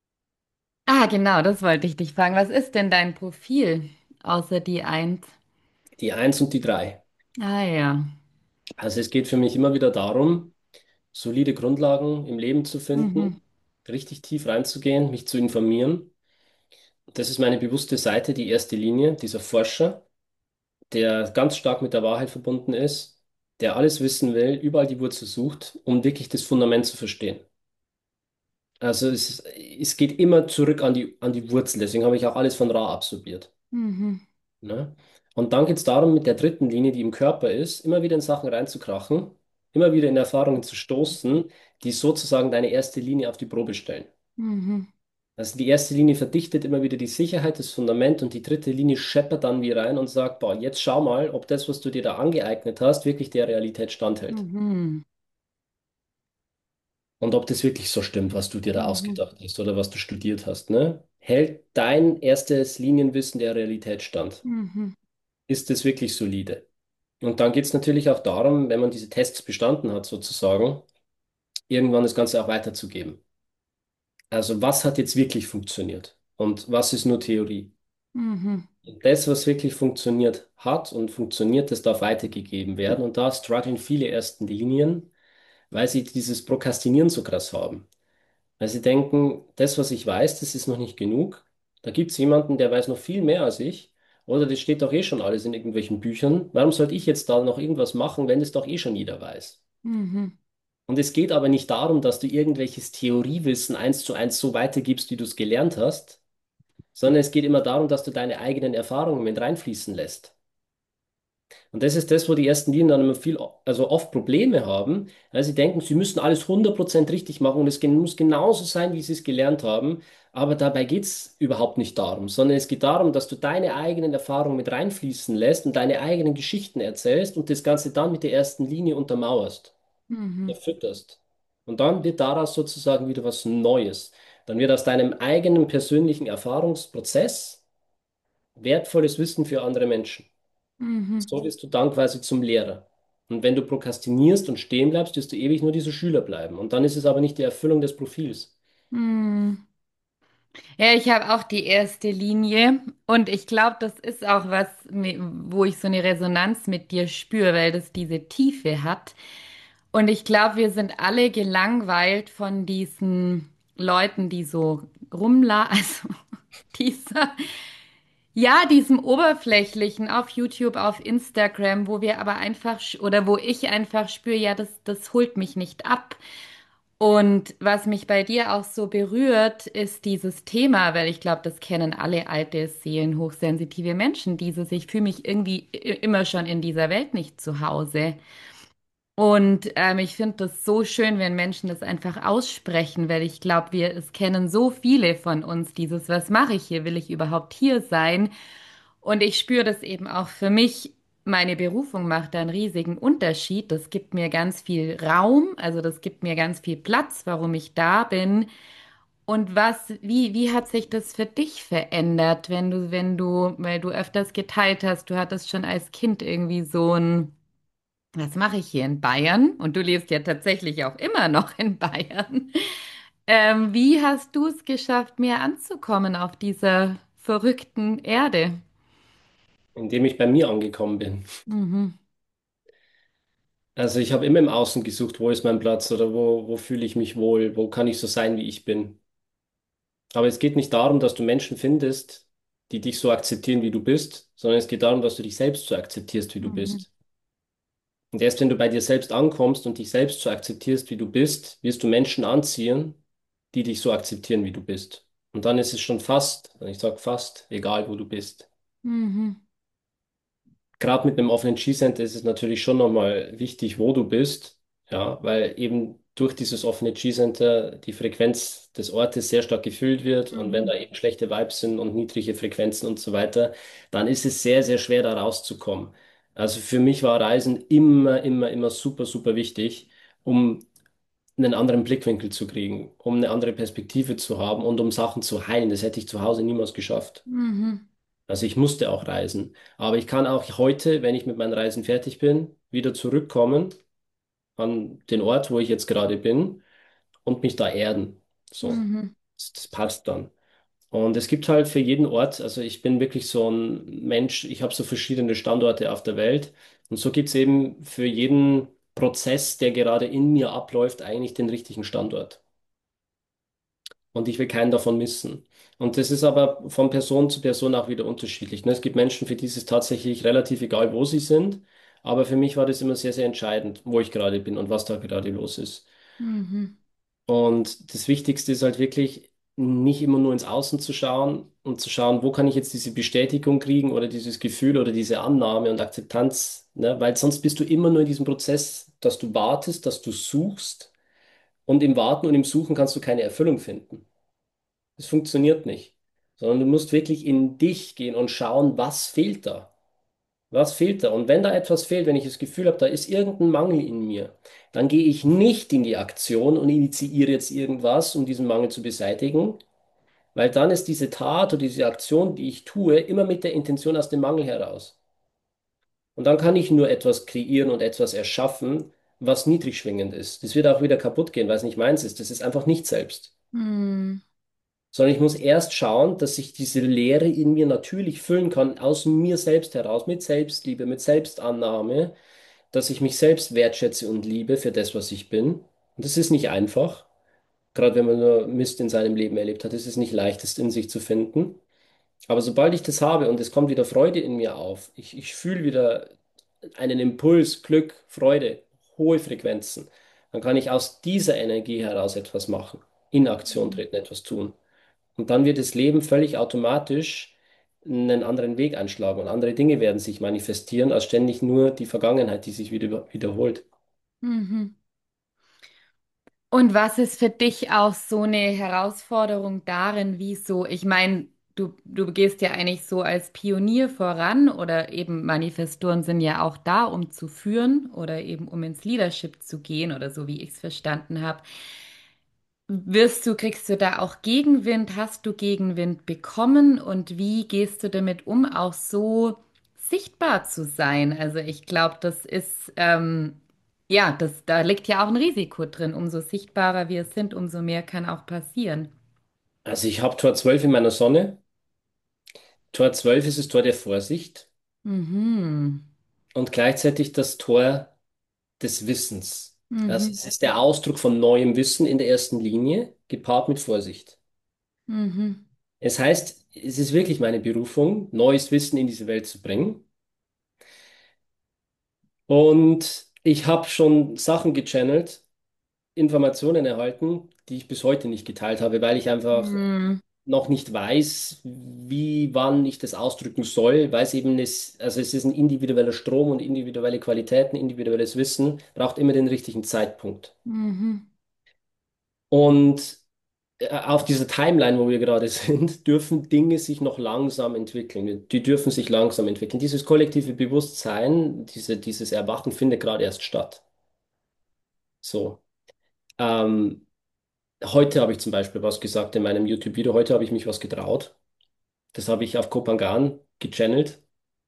Ah, genau, das wollte ich dich fragen. Was ist denn dein Profil außer die Eins? Die Eins und die Drei. Ah ja. Also es geht für mich immer wieder darum, solide Grundlagen im Leben zu finden, Mhm. richtig tief reinzugehen, mich zu informieren. Das ist meine bewusste Seite, die erste Linie, dieser Forscher, der ganz stark mit der Wahrheit verbunden ist, der alles wissen will, überall die Wurzel sucht, um wirklich das Fundament zu verstehen. Also es geht immer zurück an die Wurzel, deswegen habe ich auch alles von Ra absorbiert. Mhm. Ne? Und dann geht es darum, mit der dritten Linie, die im Körper ist, immer wieder in Sachen reinzukrachen, immer wieder in Erfahrungen zu stoßen, die sozusagen deine erste Linie auf die Probe stellen. Mhm. Also die erste Linie verdichtet immer wieder die Sicherheit, das Fundament und die dritte Linie scheppert dann wie rein und sagt, boah, jetzt schau mal, ob das, was du dir da angeeignet hast, wirklich der Realität standhält. Mhm. Und ob das wirklich so stimmt, was du dir da Mhm. ausgedacht hast oder was du studiert hast, ne? Hält dein erstes Linienwissen der Realität stand? Mhm. Ist es wirklich solide? Und dann geht es natürlich auch darum, wenn man diese Tests bestanden hat, sozusagen, irgendwann das Ganze auch weiterzugeben. Also was hat jetzt wirklich funktioniert und was ist nur Theorie? Mhm. Und das, was wirklich funktioniert hat und funktioniert, das darf weitergegeben werden. Und da strugglen viele ersten Linien, weil sie dieses Prokrastinieren so krass haben. Weil sie denken, das, was ich weiß, das ist noch nicht genug. Da gibt es jemanden, der weiß noch viel mehr als ich. Oder das steht doch eh schon alles in irgendwelchen Büchern. Warum sollte ich jetzt da noch irgendwas machen, wenn es doch eh schon jeder weiß? Mhm. Und es geht aber nicht darum, dass du irgendwelches Theoriewissen eins zu eins so weitergibst, wie du es gelernt hast, sondern es geht immer darum, dass du deine eigenen Erfahrungen mit reinfließen lässt. Und das ist das, wo die ersten Linien dann immer also oft Probleme haben, weil sie denken, sie müssen alles 100% richtig machen und es muss genauso sein, wie sie es gelernt haben. Aber dabei geht es überhaupt nicht darum, sondern es geht darum, dass du deine eigenen Erfahrungen mit reinfließen lässt und deine eigenen Geschichten erzählst und das Ganze dann mit der ersten Linie untermauerst, Mhm. erfütterst. Und dann wird daraus sozusagen wieder was Neues. Dann wird aus deinem eigenen persönlichen Erfahrungsprozess wertvolles Wissen für andere Menschen. Mhm. So wirst du dann quasi zum Lehrer. Und wenn du prokrastinierst und stehen bleibst, wirst du ewig nur dieser Schüler bleiben. Und dann ist es aber nicht die Erfüllung des Profils. Mhm. Ja, ich habe auch die erste Linie und ich glaube, das ist auch was, wo ich so eine Resonanz mit dir spüre, weil das diese Tiefe hat. Und ich glaube, wir sind alle gelangweilt von diesen Leuten, die so also dieser, ja, diesem oberflächlichen auf YouTube, auf Instagram, wo wir aber einfach, oder wo ich einfach spüre, ja, das holt mich nicht ab. Und was mich bei dir auch so berührt, ist dieses Thema, weil ich glaube, das kennen alle alte Seelen, hochsensitive Menschen, dieses, ich fühle mich irgendwie immer schon in dieser Welt nicht zu Hause. Und ich finde das so schön, wenn Menschen das einfach aussprechen, weil ich glaube, es kennen so viele von uns dieses, was mache ich hier? Will ich überhaupt hier sein? Und ich spüre das eben auch für mich. Meine Berufung macht da einen riesigen Unterschied. Das gibt mir ganz viel Raum, also das gibt mir ganz viel Platz, warum ich da bin. Und wie hat sich das für dich verändert, weil du öfters geteilt hast, du hattest schon als Kind irgendwie so ein, was mache ich hier in Bayern? Und du lebst ja tatsächlich auch immer noch in Bayern. Wie hast du es geschafft, mir anzukommen auf dieser verrückten Erde? Indem ich bei mir angekommen bin. Mhm. Also ich habe immer im Außen gesucht, wo ist mein Platz oder wo fühle ich mich wohl, wo kann ich so sein, wie ich bin. Aber es geht nicht darum, dass du Menschen findest, die dich so akzeptieren, wie du bist, sondern es geht darum, dass du dich selbst so akzeptierst, wie du Mhm. bist. Und erst wenn du bei dir selbst ankommst und dich selbst so akzeptierst, wie du bist, wirst du Menschen anziehen, die dich so akzeptieren, wie du bist. Und dann ist es schon fast, ich sag fast, egal, wo du bist. Mhm. Gerade mit einem offenen G-Center ist es natürlich schon nochmal wichtig, wo du bist, ja, weil eben durch dieses offene G-Center die Frequenz des Ortes sehr stark gefüllt wird und wenn Mhm. da eben schlechte Vibes sind und niedrige Frequenzen und so weiter, dann ist es sehr, sehr schwer da rauszukommen. Also für mich war Reisen immer super, super wichtig, um einen anderen Blickwinkel zu kriegen, um eine andere Perspektive zu haben und um Sachen zu heilen. Das hätte ich zu Hause niemals geschafft. Mhm. Also ich musste auch reisen. Aber ich kann auch heute, wenn ich mit meinen Reisen fertig bin, wieder zurückkommen an den Ort, wo ich jetzt gerade bin und mich da erden. So, Mhm. das passt dann. Und es gibt halt für jeden Ort, also ich bin wirklich so ein Mensch, ich habe so verschiedene Standorte auf der Welt. Und so gibt es eben für jeden Prozess, der gerade in mir abläuft, eigentlich den richtigen Standort. Und ich will keinen davon missen. Und das ist aber von Person zu Person auch wieder unterschiedlich. Ne? Es gibt Menschen, für die ist es tatsächlich relativ egal, wo sie sind. Aber für mich war das immer sehr, sehr entscheidend, wo ich gerade bin und was da gerade los ist. Mhm. Und das Wichtigste ist halt wirklich, nicht immer nur ins Außen zu schauen und zu schauen, wo kann ich jetzt diese Bestätigung kriegen oder dieses Gefühl oder diese Annahme und Akzeptanz, ne? Weil sonst bist du immer nur in diesem Prozess, dass du wartest, dass du suchst und im Warten und im Suchen kannst du keine Erfüllung finden. Das funktioniert nicht, sondern du musst wirklich in dich gehen und schauen, was fehlt da? Was fehlt da? Und wenn da etwas fehlt, wenn ich das Gefühl habe, da ist irgendein Mangel in mir, dann gehe ich nicht in die Aktion und initiiere jetzt irgendwas, um diesen Mangel zu beseitigen, weil dann ist diese Tat oder diese Aktion, die ich tue, immer mit der Intention aus dem Mangel heraus. Und dann kann ich nur etwas kreieren und etwas erschaffen, was niedrig schwingend ist. Das wird auch wieder kaputt gehen, weil es nicht meins ist. Das ist einfach nicht selbst. Mhm. Sondern ich muss erst schauen, dass ich diese Leere in mir natürlich füllen kann, aus mir selbst heraus, mit Selbstliebe, mit Selbstannahme, dass ich mich selbst wertschätze und liebe für das, was ich bin. Und das ist nicht einfach. Gerade wenn man nur Mist in seinem Leben erlebt hat, ist es nicht leicht, es in sich zu finden. Aber sobald ich das habe und es kommt wieder Freude in mir auf, ich fühle wieder einen Impuls, Glück, Freude, hohe Frequenzen, dann kann ich aus dieser Energie heraus etwas machen, in Aktion treten, etwas tun. Und dann wird das Leben völlig automatisch einen anderen Weg einschlagen und andere Dinge werden sich manifestieren, als ständig nur die Vergangenheit, die sich wiederholt. Mhm. Und was ist für dich auch so eine Herausforderung darin, wie so, ich meine, du gehst ja eigentlich so als Pionier voran oder eben Manifestoren sind ja auch da, um zu führen oder eben um ins Leadership zu gehen oder so, wie ich es verstanden habe. Kriegst du da auch Gegenwind? Hast du Gegenwind bekommen? Und wie gehst du damit um, auch so sichtbar zu sein? Also ich glaube, ja, da liegt ja auch ein Risiko drin. Umso sichtbarer wir sind, umso mehr kann auch passieren. Also ich habe Tor 12 in meiner Sonne. Tor 12 ist das Tor der Vorsicht Mhm. und gleichzeitig das Tor des Wissens. Also Mhm. es ist der Ausdruck von neuem Wissen in der ersten Linie, gepaart mit Vorsicht. Mhm. Es heißt, es ist wirklich meine Berufung, neues Wissen in diese Welt zu bringen. Und ich habe schon Sachen gechannelt, Informationen erhalten, die ich bis heute nicht geteilt habe, weil ich einfach Mhm. noch nicht weiß, wie, wann ich das ausdrücken soll, weil es eben ist, also es ist ein individueller Strom und individuelle Qualitäten, individuelles Wissen, braucht immer den richtigen Zeitpunkt. Mhm. Und auf dieser Timeline, wo wir gerade sind, dürfen Dinge sich noch langsam entwickeln. Die dürfen sich langsam entwickeln. Dieses kollektive Bewusstsein, dieses Erwachen findet gerade erst statt. So. Ähm, Heute habe ich zum Beispiel was gesagt in meinem YouTube-Video. Heute habe ich mich was getraut. Das habe ich auf Kopangan gechannelt.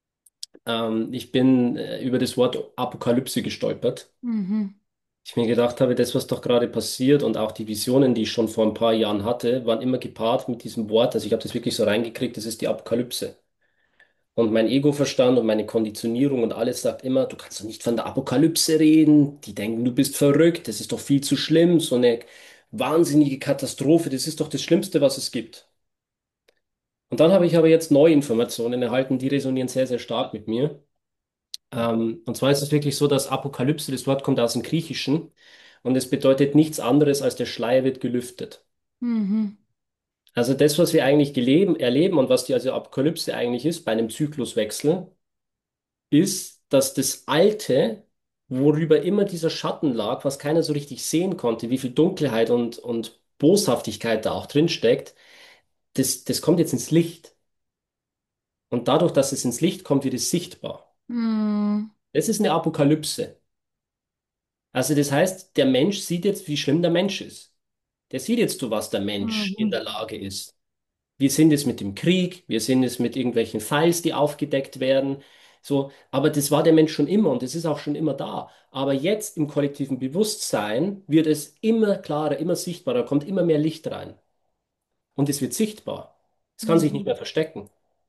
Ich bin über das Wort Apokalypse gestolpert. Mhm. Ich mir gedacht habe, das, was doch gerade passiert und auch die Visionen, die ich schon vor ein paar Jahren hatte, waren immer gepaart mit diesem Wort. Also ich habe das wirklich so reingekriegt, das ist die Apokalypse. Und mein Ego-Verstand und meine Konditionierung und alles sagt immer, du kannst doch nicht von der Apokalypse reden. Die denken, du bist verrückt, das ist doch viel zu schlimm, so eine wahnsinnige Katastrophe, das ist doch das Schlimmste, was es gibt. Und dann habe ich aber jetzt neue Informationen erhalten, die resonieren sehr, sehr stark mit mir. Und zwar ist es wirklich so, dass Apokalypse, das Wort kommt aus dem Griechischen und es bedeutet nichts anderes als der Schleier wird gelüftet. Mhm. Also das, was wir eigentlich erleben und was die also Apokalypse eigentlich ist bei einem Zykluswechsel, ist, dass das Alte, worüber immer dieser Schatten lag, was keiner so richtig sehen konnte, wie viel Dunkelheit und Boshaftigkeit da auch drin steckt, das kommt jetzt ins Licht. Und dadurch, dass es ins Licht kommt, wird es sichtbar. Mhm. Das ist eine Apokalypse. Also das heißt, der Mensch sieht jetzt, wie schlimm der Mensch ist. Der sieht jetzt, zu was der Mensch in Mhm. der Lage ist. Wir sind es mit dem Krieg, wir sind es mit irgendwelchen Files, die aufgedeckt werden. So, aber das war der Mensch schon immer und es ist auch schon immer da. Aber jetzt im kollektiven Bewusstsein wird es immer klarer, immer sichtbarer, kommt immer mehr Licht rein und es wird sichtbar. Es kann sich nicht Mhm. mehr verstecken.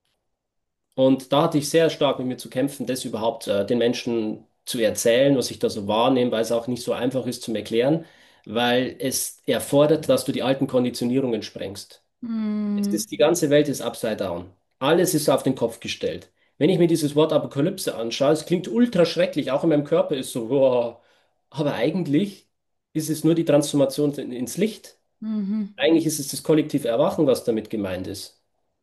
Und da hatte ich sehr stark mit mir zu kämpfen, das überhaupt den Menschen zu erzählen, was ich da so wahrnehme, weil es auch nicht so einfach ist zum Erklären, weil es erfordert, dass du die alten Konditionierungen sprengst. Es Mhm. ist, die ganze Welt ist upside down. Alles ist auf den Kopf gestellt. Wenn ich mir dieses Wort Apokalypse anschaue, es klingt ultra schrecklich, auch in meinem Körper ist so, wow. Aber eigentlich ist es nur die Transformation ins Licht. Mhm. Eigentlich ist es das kollektive Erwachen, was damit gemeint ist.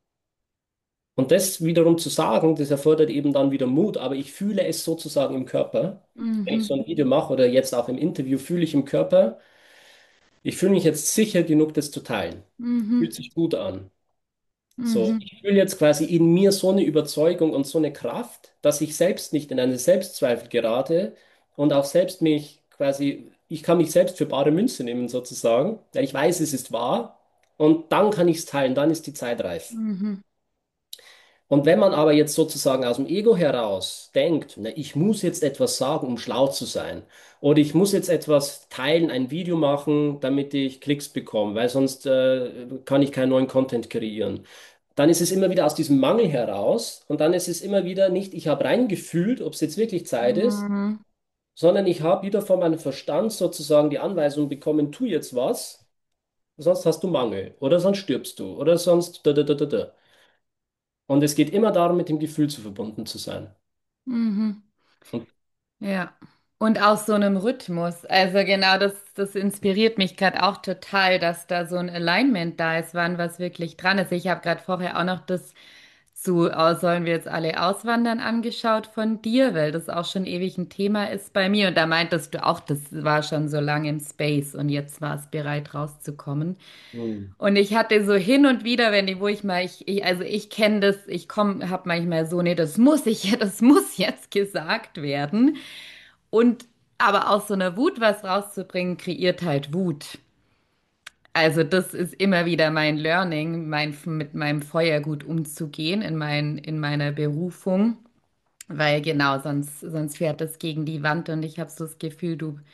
Und das wiederum zu sagen, das erfordert eben dann wieder Mut, aber ich fühle es sozusagen im Körper. Wenn ich so Mhm. ein Video mache oder jetzt auch im Interview, fühle ich im Körper, ich fühle mich jetzt sicher genug, das zu teilen. Fühlt Mhm. sich gut an. So, Mhm. ich fühle jetzt quasi in mir so eine Überzeugung und so eine Kraft, dass ich selbst nicht in einen Selbstzweifel gerate und auch selbst mich quasi, ich kann mich selbst für bare Münze nehmen sozusagen, weil ich weiß, es ist wahr und dann kann ich es teilen, dann ist die Zeit reif. Mhm. Und wenn man aber jetzt sozusagen aus dem Ego heraus denkt, na, ich muss jetzt etwas sagen, um schlau zu sein, oder ich muss jetzt etwas teilen, ein Video machen, damit ich Klicks bekomme, weil sonst kann ich keinen neuen Content kreieren, dann ist es immer wieder aus diesem Mangel heraus und dann ist es immer wieder nicht, ich habe reingefühlt, ob es jetzt wirklich Zeit ist, Mhm. sondern ich habe wieder von meinem Verstand sozusagen die Anweisung bekommen, tu jetzt was, sonst hast du Mangel oder sonst stirbst du oder sonst da, da, da, da, da. Und es geht immer darum, mit dem Gefühl zu verbunden zu sein. Mhm. Und Ja. Und aus so einem Rhythmus. Also genau, das inspiriert mich gerade auch total, dass da so ein Alignment da ist, wann was wirklich dran ist. Ich habe gerade vorher auch noch das sollen wir jetzt alle auswandern angeschaut von dir, weil das auch schon ewig ein Thema ist bei mir. Und da meintest du auch, das war schon so lange im Space und jetzt war es bereit rauszukommen. hm. Und ich hatte so hin und wieder, wenn ich, wo ich mal, also ich kenne das, ich komme, habe manchmal so, nee, das muss ich, das muss jetzt gesagt werden. Und aber aus so einer Wut was rauszubringen, kreiert halt Wut. Also das ist immer wieder mein Learning, mit meinem Feuer gut umzugehen in meiner Berufung, weil genau, sonst fährt es gegen die Wand und ich habe so das Gefühl,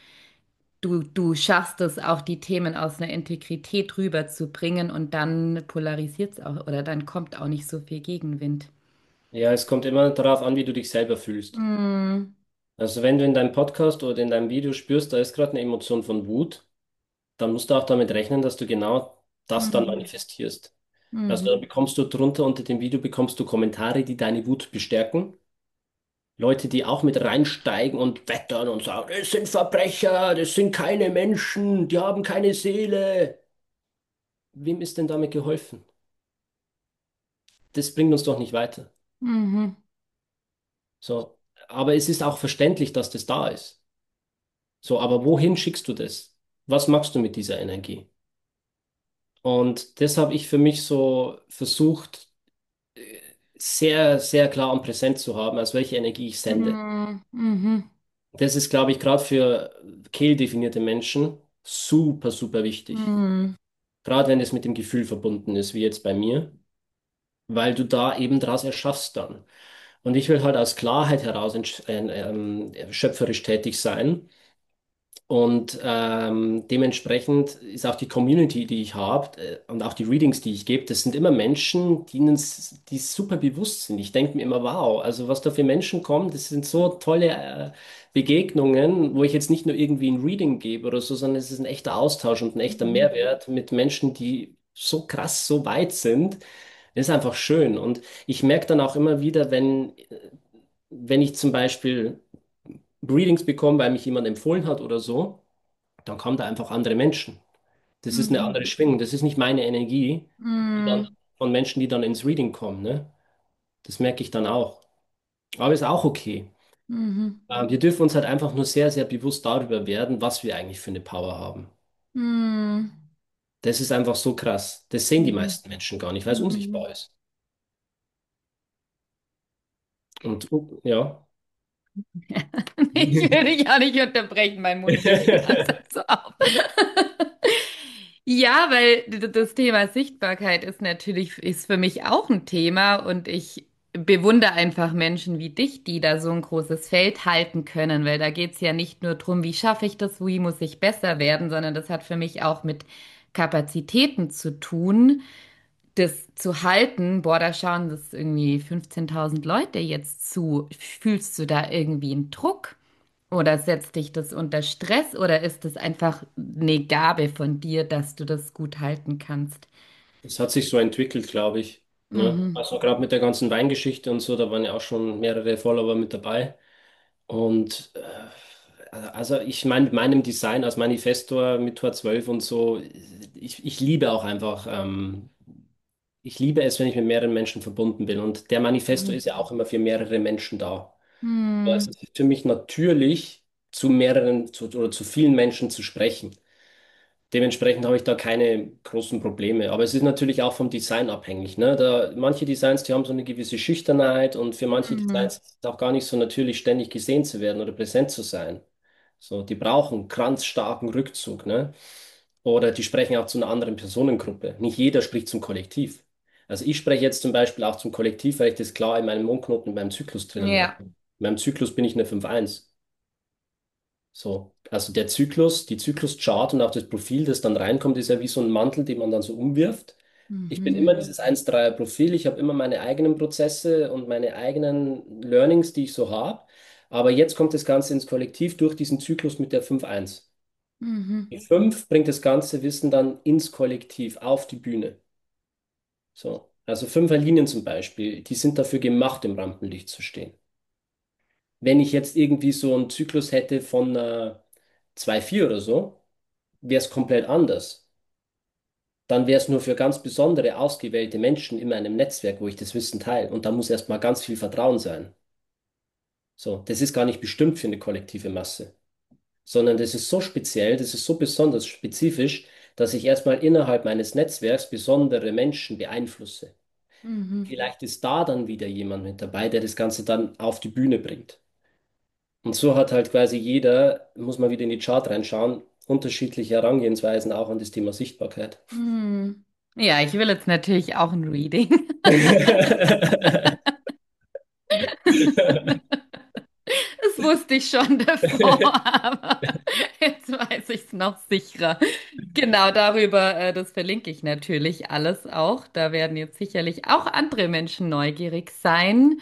du schaffst es auch, die Themen aus einer Integrität rüberzubringen und dann polarisiert es auch oder dann kommt auch nicht so viel Gegenwind. Ja, es kommt immer darauf an, wie du dich selber fühlst. Mm, Also wenn du in deinem Podcast oder in deinem Video spürst, da ist gerade eine Emotion von Wut, dann musst du auch damit rechnen, dass du genau das dann mm, manifestierst. Also dann mm, bekommst du drunter unter dem Video bekommst du Kommentare, die deine Wut bestärken. Leute, die auch mit reinsteigen und wettern und sagen, das sind Verbrecher, das sind keine Menschen, die haben keine Seele. Wem ist denn damit geholfen? Das bringt uns doch nicht weiter. mhm, So, aber es ist auch verständlich, dass das da ist. So, aber wohin schickst du das? Was machst du mit dieser Energie? Und das habe ich für mich so versucht, sehr, sehr klar und präsent zu haben, als welche Energie ich sende. mm, mhm, Das ist, glaube ich, gerade für kehl-definierte Menschen super, super wichtig. mm, Gerade wenn es mit dem Gefühl verbunden ist, wie jetzt bei mir, weil du da eben draus erschaffst dann. Und ich will halt aus Klarheit heraus schöpferisch tätig sein. Und dementsprechend ist auch die Community, die ich habe und auch die Readings, die ich gebe, das sind immer Menschen, die super bewusst sind. Ich denke mir immer, wow, also was da für Menschen kommen, das sind so tolle Begegnungen, wo ich jetzt nicht nur irgendwie ein Reading gebe oder so, sondern es ist ein echter Austausch und ein echter mhm, Mehrwert mit Menschen, die so krass, so weit sind. Das ist einfach schön. Und ich merke dann auch immer wieder, wenn ich zum Beispiel Readings bekomme, weil mich jemand empfohlen hat oder so, dann kommen da einfach andere Menschen. Das ist eine mhm, andere Schwingung. Das ist nicht meine Energie, die dann mm, von Menschen, die dann ins Reading kommen, ne? Das merke ich dann auch. Aber ist auch okay. mhm, Wir dürfen uns halt einfach nur sehr, sehr bewusst darüber werden, was wir eigentlich für eine Power haben. mm, Das ist einfach so krass. Das sehen die mhm, meisten Menschen gar nicht, weil es mhm. unsichtbar ist. Und ja. Ich will dich auch nicht unterbrechen, mein Mund geht die ganze Zeit so auf. Ja, weil das Thema Sichtbarkeit ist natürlich, ist für mich auch ein Thema und ich bewundere einfach Menschen wie dich, die da so ein großes Feld halten können, weil da geht's ja nicht nur drum, wie schaffe ich das, wie muss ich besser werden, sondern das hat für mich auch mit Kapazitäten zu tun, das zu halten, boah, da schauen das irgendwie 15.000 Leute jetzt zu. Fühlst du da irgendwie einen Druck? Oder setzt dich das unter Stress? Oder ist das einfach eine Gabe von dir, dass du das gut halten kannst? Es hat sich so entwickelt, glaube ich. Ne? Mhm. Also gerade mit der ganzen Weingeschichte und so, da waren ja auch schon mehrere Follower mit dabei. Und also ich meine, mit meinem Design als Manifestor mit Tor 12 und so, ich liebe auch einfach, ich liebe es, wenn ich mit mehreren Menschen verbunden bin. Und der Manifestor ist ja auch immer für mehrere Menschen da. Also Mhm. es ist für mich natürlich, zu mehreren oder zu vielen Menschen zu sprechen. Dementsprechend habe ich da keine großen Probleme. Aber es ist natürlich auch vom Design abhängig, ne? Manche Designs, die haben so eine gewisse Schüchternheit und für manche Mhm. Designs ist es auch gar nicht so natürlich, ständig gesehen zu werden oder präsent zu sein. So, die brauchen kranzstarken Rückzug, ne? Oder die sprechen auch zu einer anderen Personengruppe. Nicht jeder spricht zum Kollektiv. Also ich spreche jetzt zum Beispiel auch zum Kollektiv, weil ich das klar in meinem Mondknoten, in meinem Zyklus drinnen habe. Ja. In meinem Zyklus bin ich eine 5-1. So, also der Zyklus, die Zyklus-Chart und auch das Profil, das dann reinkommt, ist ja wie so ein Mantel, den man dann so umwirft. Ich bin immer Mhm. dieses 1-3er-Profil, ich habe immer meine eigenen Prozesse und meine eigenen Learnings, die ich so habe. Aber jetzt kommt das Ganze ins Kollektiv durch diesen Zyklus mit der 5-1. Mhm. Die 5 bringt das ganze Wissen dann ins Kollektiv, auf die Bühne. So, also 5er-Linien zum Beispiel, die sind dafür gemacht, im Rampenlicht zu stehen. Wenn ich jetzt irgendwie so einen Zyklus hätte von 2-4 oder so, wäre es komplett anders. Dann wäre es nur für ganz besondere, ausgewählte Menschen in meinem Netzwerk, wo ich das Wissen teile. Und da muss erstmal ganz viel Vertrauen sein. So, das ist gar nicht bestimmt für eine kollektive Masse, sondern das ist so speziell, das ist so besonders spezifisch, dass ich erstmal innerhalb meines Netzwerks besondere Menschen beeinflusse. Mhm. Vielleicht ist da dann wieder jemand mit dabei, der das Ganze dann auf die Bühne bringt. Und so hat halt quasi jeder, muss man wieder in die Chart reinschauen, unterschiedliche Herangehensweisen auch an das Thema Sichtbarkeit. Mhm. Ja, ich will jetzt natürlich auch ein Reading. Das wusste ich schon davor, aber jetzt weiß ich es noch sicherer. Genau darüber, das verlinke ich natürlich alles auch. Da werden jetzt sicherlich auch andere Menschen neugierig sein.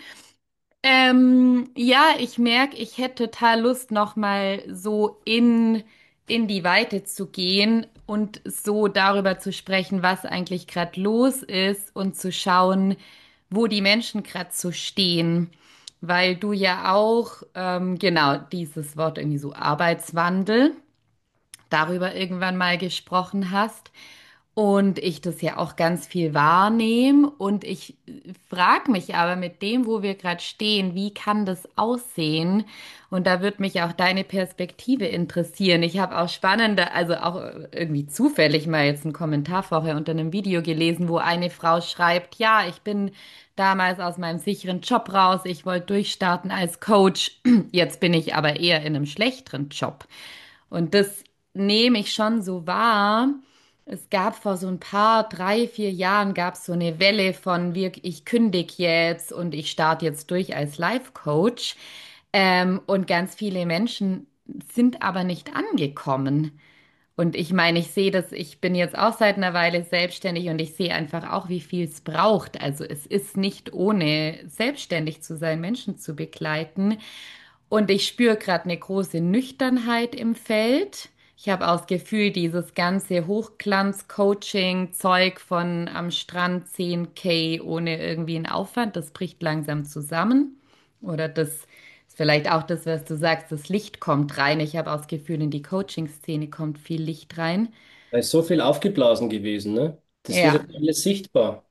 Ja, ich merke, ich hätte total Lust, nochmal so in die Weite zu gehen und so darüber zu sprechen, was eigentlich gerade los ist und zu schauen, wo die Menschen gerade so stehen. Weil du ja auch, genau, dieses Wort irgendwie so Arbeitswandel darüber irgendwann mal gesprochen hast. Und ich das ja auch ganz viel wahrnehme. Und ich frage mich aber mit dem, wo wir gerade stehen, wie kann das aussehen? Und da würde mich auch deine Perspektive interessieren. Ich habe auch spannende, also auch irgendwie zufällig mal jetzt einen Kommentar vorher unter einem Video gelesen, wo eine Frau schreibt, ja, ich bin damals aus meinem sicheren Job raus, ich wollte durchstarten als Coach, jetzt bin ich aber eher in einem schlechteren Job. Und das nehme ich schon so wahr. Es gab vor so ein paar, 3, 4 Jahren gab es so eine Welle von ich kündige jetzt und ich starte jetzt durch als Life Coach. Und ganz viele Menschen sind aber nicht angekommen. Und ich meine, ich sehe das, ich bin jetzt auch seit einer Weile selbstständig und ich sehe einfach auch, wie viel es braucht. Also es ist nicht ohne selbstständig zu sein, Menschen zu begleiten. Und ich spüre gerade eine große Nüchternheit im Feld. Ich habe auch das Gefühl, dieses ganze Hochglanz-Coaching-Zeug von am Strand 10K ohne irgendwie einen Aufwand, das bricht langsam zusammen. Oder das ist vielleicht auch das, was du sagst, das Licht kommt rein. Ich habe auch das Gefühl, in die Coaching-Szene kommt viel Licht rein. Da ist so viel aufgeblasen gewesen, ne? Das wird Ja. jetzt alles sichtbar.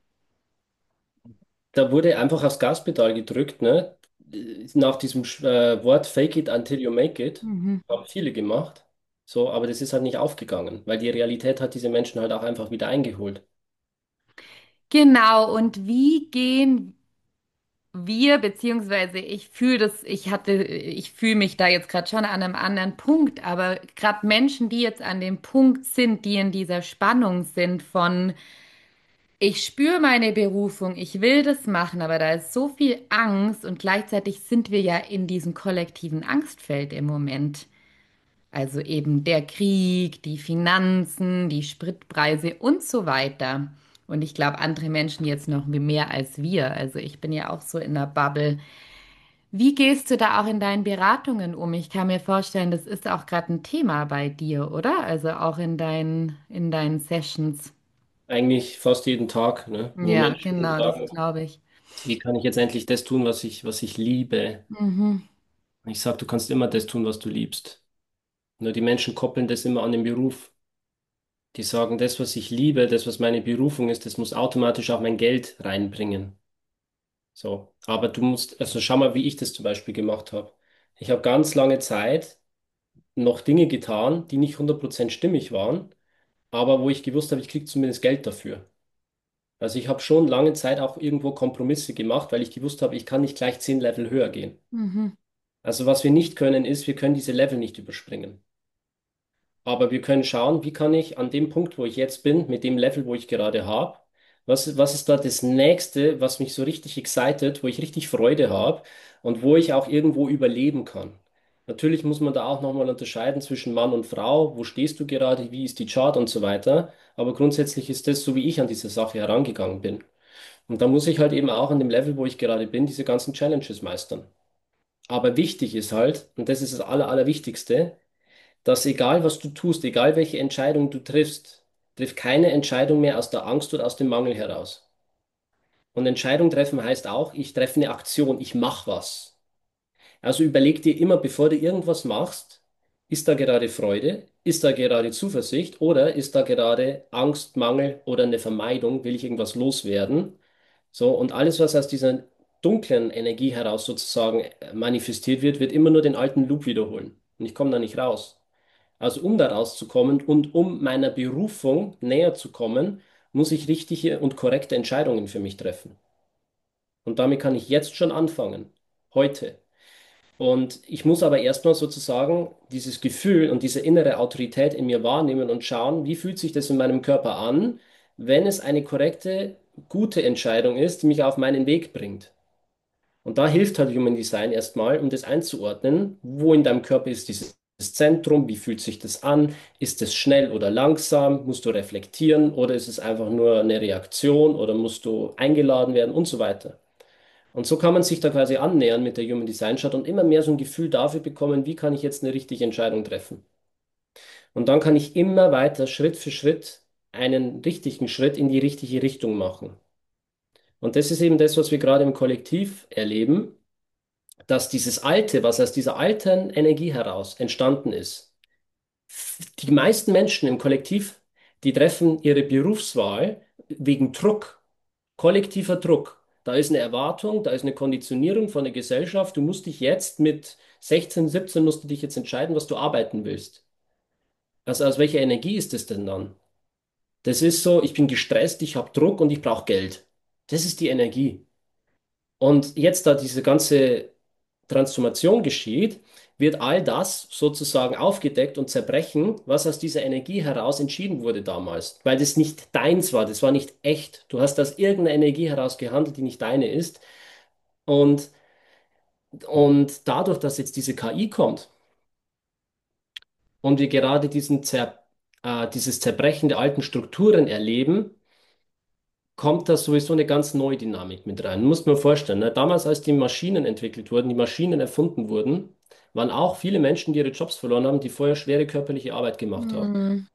Da wurde einfach aufs Gaspedal gedrückt, ne? Nach diesem Wort Fake it until you make it. Mhm. Haben viele gemacht. So, aber das ist halt nicht aufgegangen, weil die Realität hat diese Menschen halt auch einfach wieder eingeholt. Genau, und wie gehen wir, beziehungsweise ich fühle das, ich fühle mich da jetzt gerade schon an einem anderen Punkt, aber gerade Menschen, die jetzt an dem Punkt sind, die in dieser Spannung sind von, ich spüre meine Berufung, ich will das machen, aber da ist so viel Angst und gleichzeitig sind wir ja in diesem kollektiven Angstfeld im Moment. Also eben der Krieg, die Finanzen, die Spritpreise und so weiter. Und ich glaube, andere Menschen jetzt noch mehr als wir. Also ich bin ja auch so in der Bubble. Wie gehst du da auch in deinen Beratungen um? Ich kann mir vorstellen, das ist auch gerade ein Thema bei dir, oder? Also auch in deinen Sessions. Eigentlich fast jeden Tag, ne? Wo Ja, Menschen genau, das sagen, glaube ich. wie kann ich jetzt endlich das tun, was ich liebe? Mhm. Ich sage, du kannst immer das tun, was du liebst. Nur die Menschen koppeln das immer an den Beruf. Die sagen, das, was ich liebe, das, was meine Berufung ist, das muss automatisch auch mein Geld reinbringen. So. Aber du musst, also schau mal, wie ich das zum Beispiel gemacht habe. Ich habe ganz lange Zeit noch Dinge getan, die nicht 100% stimmig waren, aber wo ich gewusst habe, ich kriege zumindest Geld dafür. Also ich habe schon lange Zeit auch irgendwo Kompromisse gemacht, weil ich gewusst habe, ich kann nicht gleich 10 Level höher gehen. Mhm. Also was wir nicht können, ist, wir können diese Level nicht überspringen. Aber wir können schauen, wie kann ich an dem Punkt, wo ich jetzt bin, mit dem Level, wo ich gerade habe, was ist da das Nächste, was mich so richtig excited, wo ich richtig Freude habe und wo ich auch irgendwo überleben kann. Natürlich muss man da auch nochmal unterscheiden zwischen Mann und Frau. Wo stehst du gerade? Wie ist die Chart und so weiter. Aber grundsätzlich ist das so, wie ich an diese Sache herangegangen bin. Und da muss ich halt eben auch an dem Level, wo ich gerade bin, diese ganzen Challenges meistern. Aber wichtig ist halt, und das ist das Allerwichtigste, dass egal was du tust, egal welche Entscheidung du triffst, triff keine Entscheidung mehr aus der Angst oder aus dem Mangel heraus. Und Entscheidung treffen heißt auch, ich treffe eine Aktion, ich mache was. Also überleg dir immer, bevor du irgendwas machst, ist da gerade Freude, ist da gerade Zuversicht oder ist da gerade Angst, Mangel oder eine Vermeidung, will ich irgendwas loswerden? So, und alles, was aus dieser dunklen Energie heraus sozusagen manifestiert wird, wird immer nur den alten Loop wiederholen. Und ich komme da nicht raus. Also um da rauszukommen und um meiner Berufung näher zu kommen, muss ich richtige und korrekte Entscheidungen für mich treffen. Und damit kann ich jetzt schon anfangen. Heute. Und ich muss aber erstmal sozusagen dieses Gefühl und diese innere Autorität in mir wahrnehmen und schauen, wie fühlt sich das in meinem Körper an, wenn es eine korrekte, gute Entscheidung ist, die mich auf meinen Weg bringt. Und da hilft halt Human Design erstmal, um das einzuordnen, wo in deinem Körper ist dieses Zentrum, wie fühlt sich das an, ist es schnell oder langsam, musst du reflektieren oder ist es einfach nur eine Reaktion oder musst du eingeladen werden und so weiter. Und so kann man sich da quasi annähern mit der Human Design Chart und immer mehr so ein Gefühl dafür bekommen, wie kann ich jetzt eine richtige Entscheidung treffen. Und dann kann ich immer weiter Schritt für Schritt einen richtigen Schritt in die richtige Richtung machen. Und das ist eben das, was wir gerade im Kollektiv erleben, dass dieses Alte, was aus dieser alten Energie heraus entstanden ist, die meisten Menschen im Kollektiv, die treffen ihre Berufswahl wegen Druck, kollektiver Druck. Da ist eine Erwartung, da ist eine Konditionierung von der Gesellschaft. Du musst dich jetzt mit 16, 17 musst du dich jetzt entscheiden, was du arbeiten willst. Also aus welcher Energie ist es denn dann? Das ist so, ich bin gestresst, ich habe Druck und ich brauche Geld. Das ist die Energie. Und jetzt, da diese ganze Transformation geschieht, wird all das sozusagen aufgedeckt und zerbrechen, was aus dieser Energie heraus entschieden wurde damals. Weil das nicht deins war, das war nicht echt. Du hast aus irgendeiner Energie heraus gehandelt, die nicht deine ist. Und, und dadurch, dass jetzt diese KI kommt und wir gerade dieses Zerbrechen der alten Strukturen erleben, kommt da sowieso eine ganz neue Dynamik mit rein. Muss man vorstellen, ne? Damals, als die Maschinen entwickelt wurden, die Maschinen erfunden wurden, waren auch viele Menschen, die ihre Jobs verloren haben, die vorher schwere körperliche Arbeit gemacht haben. Mhm.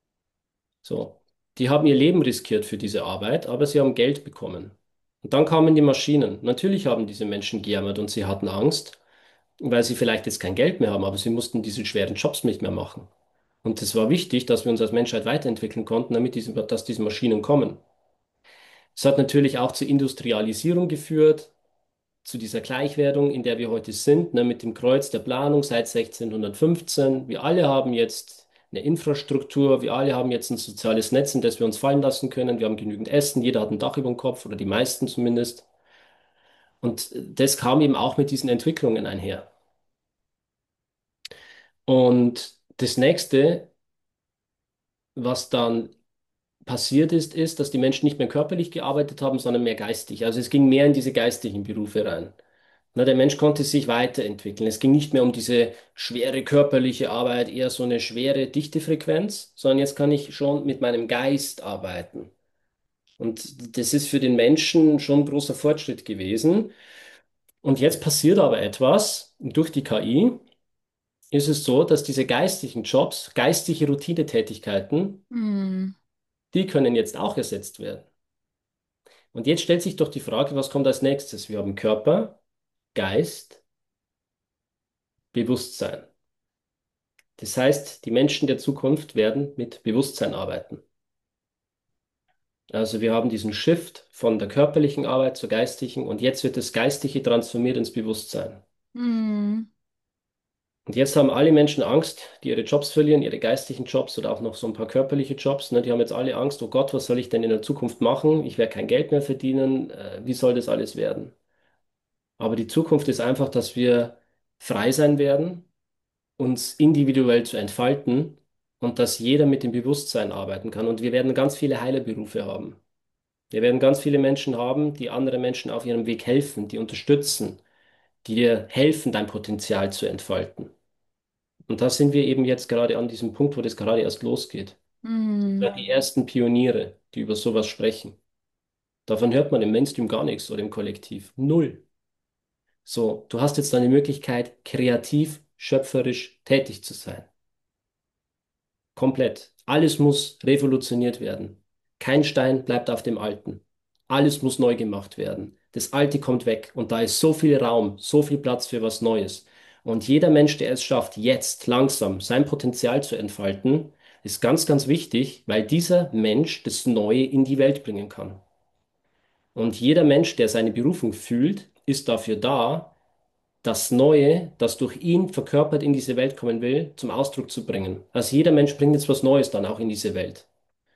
So, die haben ihr Leben riskiert für diese Arbeit, aber sie haben Geld bekommen. Und dann kamen die Maschinen. Natürlich haben diese Menschen gejammert und sie hatten Angst, weil sie vielleicht jetzt kein Geld mehr haben, aber sie mussten diese schweren Jobs nicht mehr machen. Und es war wichtig, dass wir uns als Menschheit weiterentwickeln konnten, dass diese Maschinen kommen. Es hat natürlich auch zur Industrialisierung geführt, zu dieser Gleichwerdung, in der wir heute sind, ne, mit dem Kreuz der Planung seit 1615. Wir alle haben jetzt eine Infrastruktur, wir alle haben jetzt ein soziales Netz, in das wir uns fallen lassen können. Wir haben genügend Essen, jeder hat ein Dach über dem Kopf oder die meisten zumindest. Und das kam eben auch mit diesen Entwicklungen einher. Und das nächste, was dann passiert ist, dass die Menschen nicht mehr körperlich gearbeitet haben, sondern mehr geistig. Also es ging mehr in diese geistigen Berufe rein. Na, der Mensch konnte sich weiterentwickeln. Es ging nicht mehr um diese schwere körperliche Arbeit, eher so eine schwere, dichte Frequenz, sondern jetzt kann ich schon mit meinem Geist arbeiten. Und das ist für den Menschen schon ein großer Fortschritt gewesen. Und jetzt passiert aber etwas. Durch die KI ist es so, dass diese geistigen Jobs, geistige Routinetätigkeiten, Hm. die können jetzt auch ersetzt werden. Und jetzt stellt sich doch die Frage, was kommt als nächstes? Wir haben Körper, Geist, Bewusstsein. Das heißt, die Menschen der Zukunft werden mit Bewusstsein arbeiten. Also wir haben diesen Shift von der körperlichen Arbeit zur geistigen und jetzt wird das Geistige transformiert ins Bewusstsein. Hm. Und jetzt haben alle Menschen Angst, die ihre Jobs verlieren, ihre geistlichen Jobs oder auch noch so ein paar körperliche Jobs. Ne? Die haben jetzt alle Angst, oh Gott, was soll ich denn in der Zukunft machen? Ich werde kein Geld mehr verdienen. Wie soll das alles werden? Aber die Zukunft ist einfach, dass wir frei sein werden, uns individuell zu entfalten und dass jeder mit dem Bewusstsein arbeiten kann. Und wir werden ganz viele Heilerberufe haben. Wir werden ganz viele Menschen haben, die anderen Menschen auf ihrem Weg helfen, die unterstützen, die dir helfen, dein Potenzial zu entfalten. Und da sind wir eben jetzt gerade an diesem Punkt, wo das gerade erst losgeht. Ja, Hm. die ersten Pioniere, die über sowas sprechen. Davon hört man im Mainstream gar nichts oder im Kollektiv. Null. So, du hast jetzt eine Möglichkeit, kreativ, schöpferisch tätig zu sein. Komplett. Alles muss revolutioniert werden. Kein Stein bleibt auf dem Alten. Alles muss neu gemacht werden. Das Alte kommt weg und da ist so viel Raum, so viel Platz für was Neues. Und jeder Mensch, der es schafft, jetzt langsam sein Potenzial zu entfalten, ist ganz, ganz wichtig, weil dieser Mensch das Neue in die Welt bringen kann. Und jeder Mensch, der seine Berufung fühlt, ist dafür da, das Neue, das durch ihn verkörpert in diese Welt kommen will, zum Ausdruck zu bringen. Also jeder Mensch bringt jetzt was Neues dann auch in diese Welt.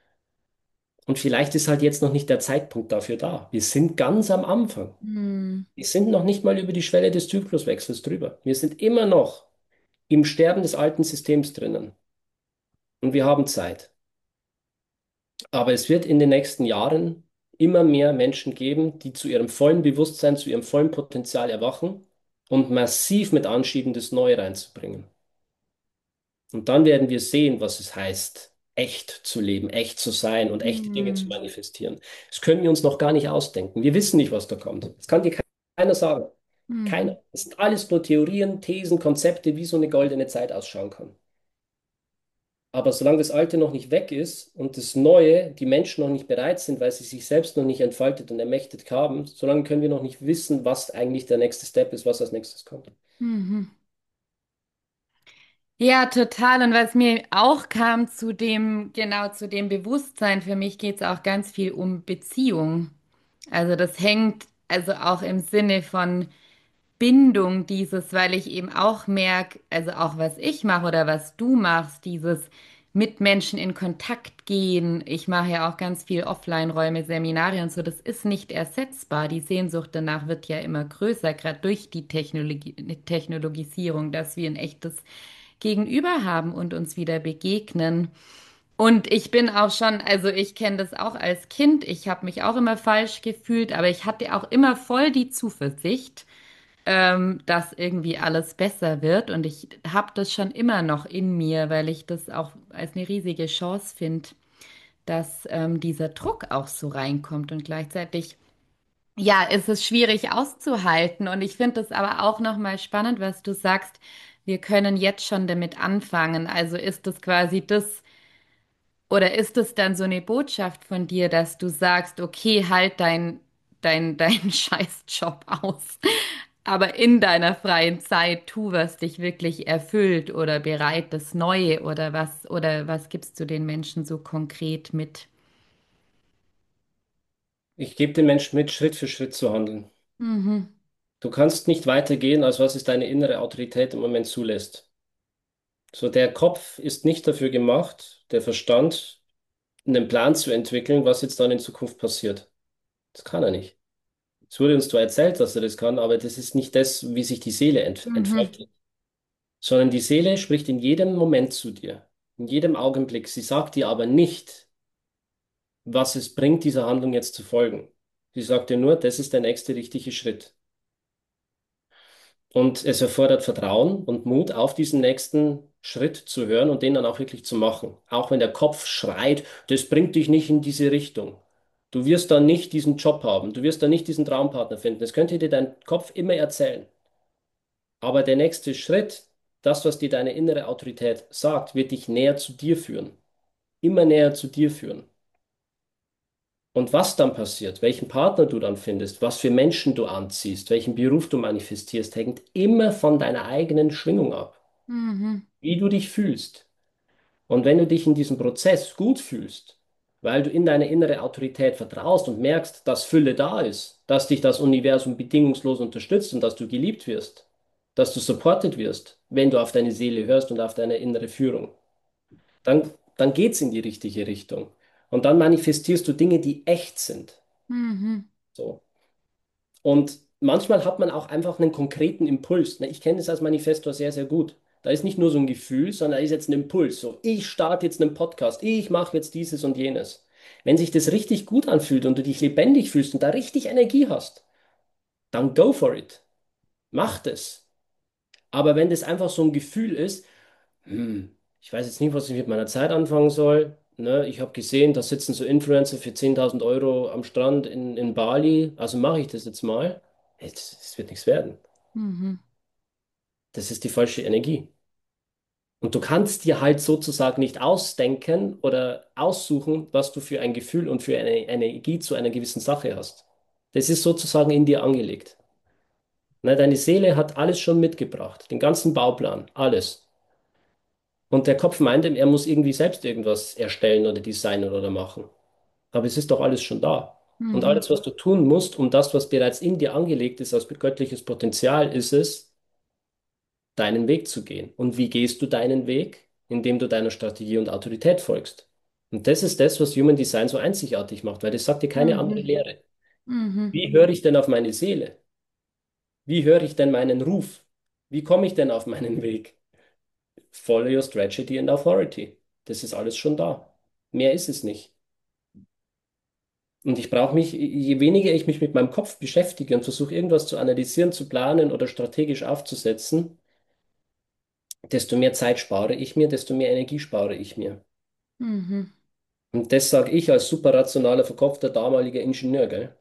Und vielleicht ist halt jetzt noch nicht der Zeitpunkt dafür da. Wir sind ganz am Anfang. Hm. Wir sind noch nicht mal über die Schwelle des Zykluswechsels drüber. Wir sind immer noch im Sterben des alten Systems drinnen. Und wir haben Zeit. Aber es wird in den nächsten Jahren immer mehr Menschen geben, die zu ihrem vollen Bewusstsein, zu ihrem vollen Potenzial erwachen und massiv mit anschieben, das Neue reinzubringen. Und dann werden wir sehen, was es heißt, echt zu leben, echt zu sein und echte Dinge zu Hm. manifestieren. Das können wir uns noch gar nicht ausdenken. Wir wissen nicht, was da kommt. Das kann dir keiner sagen. Hm. Keiner. Es sind alles nur Theorien, Thesen, Konzepte, wie so eine goldene Zeit ausschauen kann. Aber solange das Alte noch nicht weg ist und das Neue, die Menschen noch nicht bereit sind, weil sie sich selbst noch nicht entfaltet und ermächtigt haben, solange können wir noch nicht wissen, was eigentlich der nächste Step ist, was als nächstes kommt. Mhm. Ja, total. Und was mir auch kam zu dem, genau zu dem Bewusstsein, für mich geht es auch ganz viel um Beziehung. Also das hängt also auch im Sinne von Bindung dieses, weil ich eben auch merke, also auch was ich mache oder was du machst, dieses mit Menschen in Kontakt gehen. Ich mache ja auch ganz viel Offline-Räume, Seminare und so. Das ist nicht ersetzbar. Die Sehnsucht danach wird ja immer größer, gerade durch die Technologisierung, dass wir ein echtes Gegenüber haben und uns wieder begegnen. Und ich bin auch schon, also ich kenne das auch als Kind. Ich habe mich auch immer falsch gefühlt, aber ich hatte auch immer voll die Zuversicht, dass irgendwie alles besser wird. Und ich habe das schon immer noch in mir, weil ich das auch als eine riesige Chance finde, dass dieser Druck auch so reinkommt. Und gleichzeitig, ja, ist es schwierig auszuhalten. Und ich finde das aber auch nochmal spannend, was du sagst. Wir können jetzt schon damit anfangen. Also ist das quasi das, oder ist es dann so eine Botschaft von dir, dass du sagst, okay, halt dein Scheißjob aus, aber in deiner freien Zeit tu, was dich wirklich erfüllt oder bereit das Neue oder was gibst du den Menschen so konkret mit? Ich gebe den Menschen mit, Schritt für Schritt zu handeln. Mhm. Du kannst nicht weitergehen, als was es deine innere Autorität im Moment zulässt. So, der Kopf ist nicht dafür gemacht, der Verstand, einen Plan zu entwickeln, was jetzt dann in Zukunft passiert. Das kann er nicht. Es wurde uns zwar erzählt, dass er das kann, aber das ist nicht das, wie sich die Seele Mhm. entfaltet. Sondern die Seele spricht in jedem Moment zu dir, in jedem Augenblick. Sie sagt dir aber nicht, was es bringt, dieser Handlung jetzt zu folgen. Sie sagt dir nur, das ist der nächste richtige Schritt. Und es erfordert Vertrauen und Mut, auf diesen nächsten Schritt zu hören und den dann auch wirklich zu machen. Auch wenn der Kopf schreit, das bringt dich nicht in diese Richtung. Du wirst dann nicht diesen Job haben, du wirst dann nicht diesen Traumpartner finden. Das könnte dir dein Kopf immer erzählen. Aber der nächste Schritt, das, was dir deine innere Autorität sagt, wird dich näher zu dir führen. Immer näher zu dir führen. Und was dann passiert, welchen Partner du dann findest, was für Menschen du anziehst, welchen Beruf du manifestierst, hängt immer von deiner eigenen Schwingung ab, Mhm. wie du dich fühlst. Und wenn du dich in diesem Prozess gut fühlst, weil du in deine innere Autorität vertraust und merkst, dass Fülle da ist, dass dich das Universum bedingungslos unterstützt und dass du geliebt wirst, dass du supported wirst, wenn du auf deine Seele hörst und auf deine innere Führung, dann geht es in die richtige Richtung. Und dann manifestierst du Dinge, die echt sind. Mhm. So. Und manchmal hat man auch einfach einen konkreten Impuls. Ne? Ich kenne das als Manifestor sehr, sehr gut. Da ist nicht nur so ein Gefühl, sondern da ist jetzt ein Impuls. So, ich starte jetzt einen Podcast, ich mache jetzt dieses und jenes. Wenn sich das richtig gut anfühlt und du dich lebendig fühlst und da richtig Energie hast, dann go for it. Mach das. Aber wenn das einfach so ein Gefühl ist, ich weiß jetzt nicht, was ich mit meiner Zeit anfangen soll. Ne? Ich habe gesehen, da sitzen so Influencer für 10.000 Euro am Strand in Bali, also mache ich das jetzt mal. Es wird nichts werden. Mhm. Das ist die falsche Energie. Und du kannst dir halt sozusagen nicht ausdenken oder aussuchen, was du für ein Gefühl und für eine Energie zu einer gewissen Sache hast. Das ist sozusagen in dir angelegt. Ne, deine Seele hat alles schon mitgebracht, den ganzen Bauplan, alles. Und der Kopf meint, er muss irgendwie selbst irgendwas erstellen oder designen oder machen. Aber es ist doch alles schon da. Und Mhm. alles, was du tun musst, um das, was bereits in dir angelegt ist, als göttliches Potenzial, ist es, deinen Weg zu gehen. Und wie gehst du deinen Weg? Indem du deiner Strategie und Autorität folgst. Und das ist das, was Human Design so einzigartig macht, weil das sagt dir keine andere Mhm. Lehre. Mhm. Wie höre ich denn auf meine Seele? Wie höre ich denn meinen Ruf? Wie komme ich denn auf meinen Weg? Follow your strategy and authority. Das ist alles schon da. Mehr ist es nicht. Und ich brauche mich, je weniger ich mich mit meinem Kopf beschäftige und versuche irgendwas zu analysieren, zu planen oder strategisch aufzusetzen, desto mehr Zeit spare ich mir, desto mehr Energie spare ich mir. Mhm. Und das sage ich als superrationaler, verkopfter damaliger Ingenieur, gell?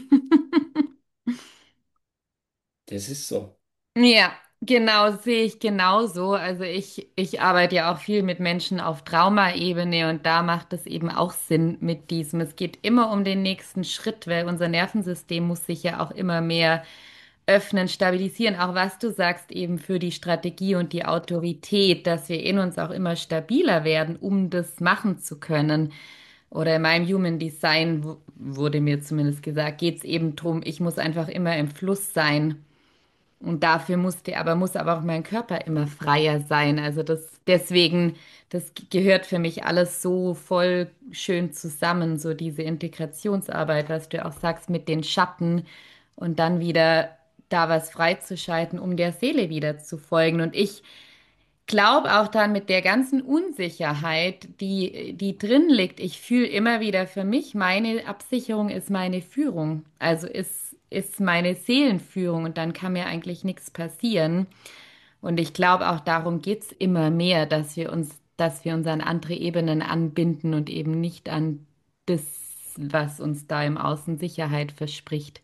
Das ist so. Ja, genau, sehe ich genauso. Also ich arbeite ja auch viel mit Menschen auf Traumaebene und da macht es eben auch Sinn mit diesem. Es geht immer um den nächsten Schritt, weil unser Nervensystem muss sich ja auch immer mehr öffnen, stabilisieren. Auch was du sagst eben für die Strategie und die Autorität, dass wir in uns auch immer stabiler werden, um das machen zu können. Oder in meinem Human Design wurde mir zumindest gesagt, geht es eben drum, ich muss einfach immer im Fluss sein. Und dafür muss aber auch mein Körper immer freier sein. Also deswegen, das gehört für mich alles so voll schön zusammen, so diese Integrationsarbeit, was du auch sagst, mit den Schatten und dann wieder da was freizuschalten, um der Seele wieder zu folgen. Und ich glaube auch dann mit der ganzen Unsicherheit, die drin liegt, ich fühle immer wieder für mich, meine Absicherung ist meine Führung. Also ist meine Seelenführung und dann kann mir eigentlich nichts passieren. Und ich glaube auch darum geht's immer mehr, dass wir uns an andere Ebenen anbinden und eben nicht an das, was uns da im Außen Sicherheit verspricht.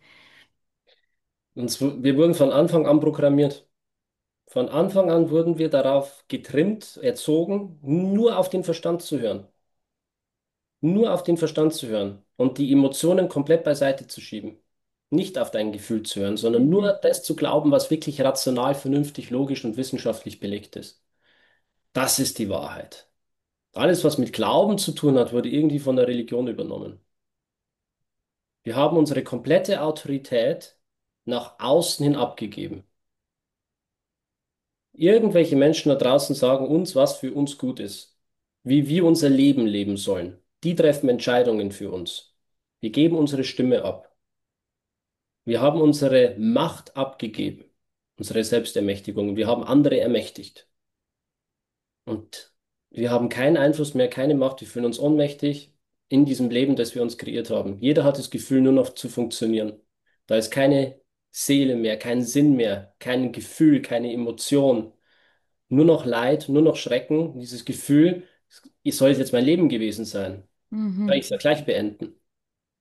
Wir wurden von Anfang an programmiert. Von Anfang an wurden wir darauf getrimmt, erzogen, nur auf den Verstand zu hören. Nur auf den Verstand zu hören und die Emotionen komplett beiseite zu schieben. Nicht auf dein Gefühl zu hören, sondern nur Mhm. das zu glauben, was wirklich rational, vernünftig, logisch und wissenschaftlich belegt ist. Das ist die Wahrheit. Alles, was mit Glauben zu tun hat, wurde irgendwie von der Religion übernommen. Wir haben unsere komplette Autorität nach außen hin abgegeben. Irgendwelche Menschen da draußen sagen uns, was für uns gut ist, wie wir unser Leben leben sollen. Die treffen Entscheidungen für uns. Wir geben unsere Stimme ab. Wir haben unsere Macht abgegeben, unsere Selbstermächtigung. Wir haben andere ermächtigt. Und wir haben keinen Einfluss mehr, keine Macht. Wir fühlen uns ohnmächtig in diesem Leben, das wir uns kreiert haben. Jeder hat das Gefühl, nur noch zu funktionieren. Da ist keine Seele mehr, kein Sinn mehr, kein Gefühl, keine Emotion. Nur noch Leid, nur noch Schrecken. Dieses Gefühl, es soll jetzt mein Leben gewesen sein. Kann Mhm. ich es ja gleich beenden.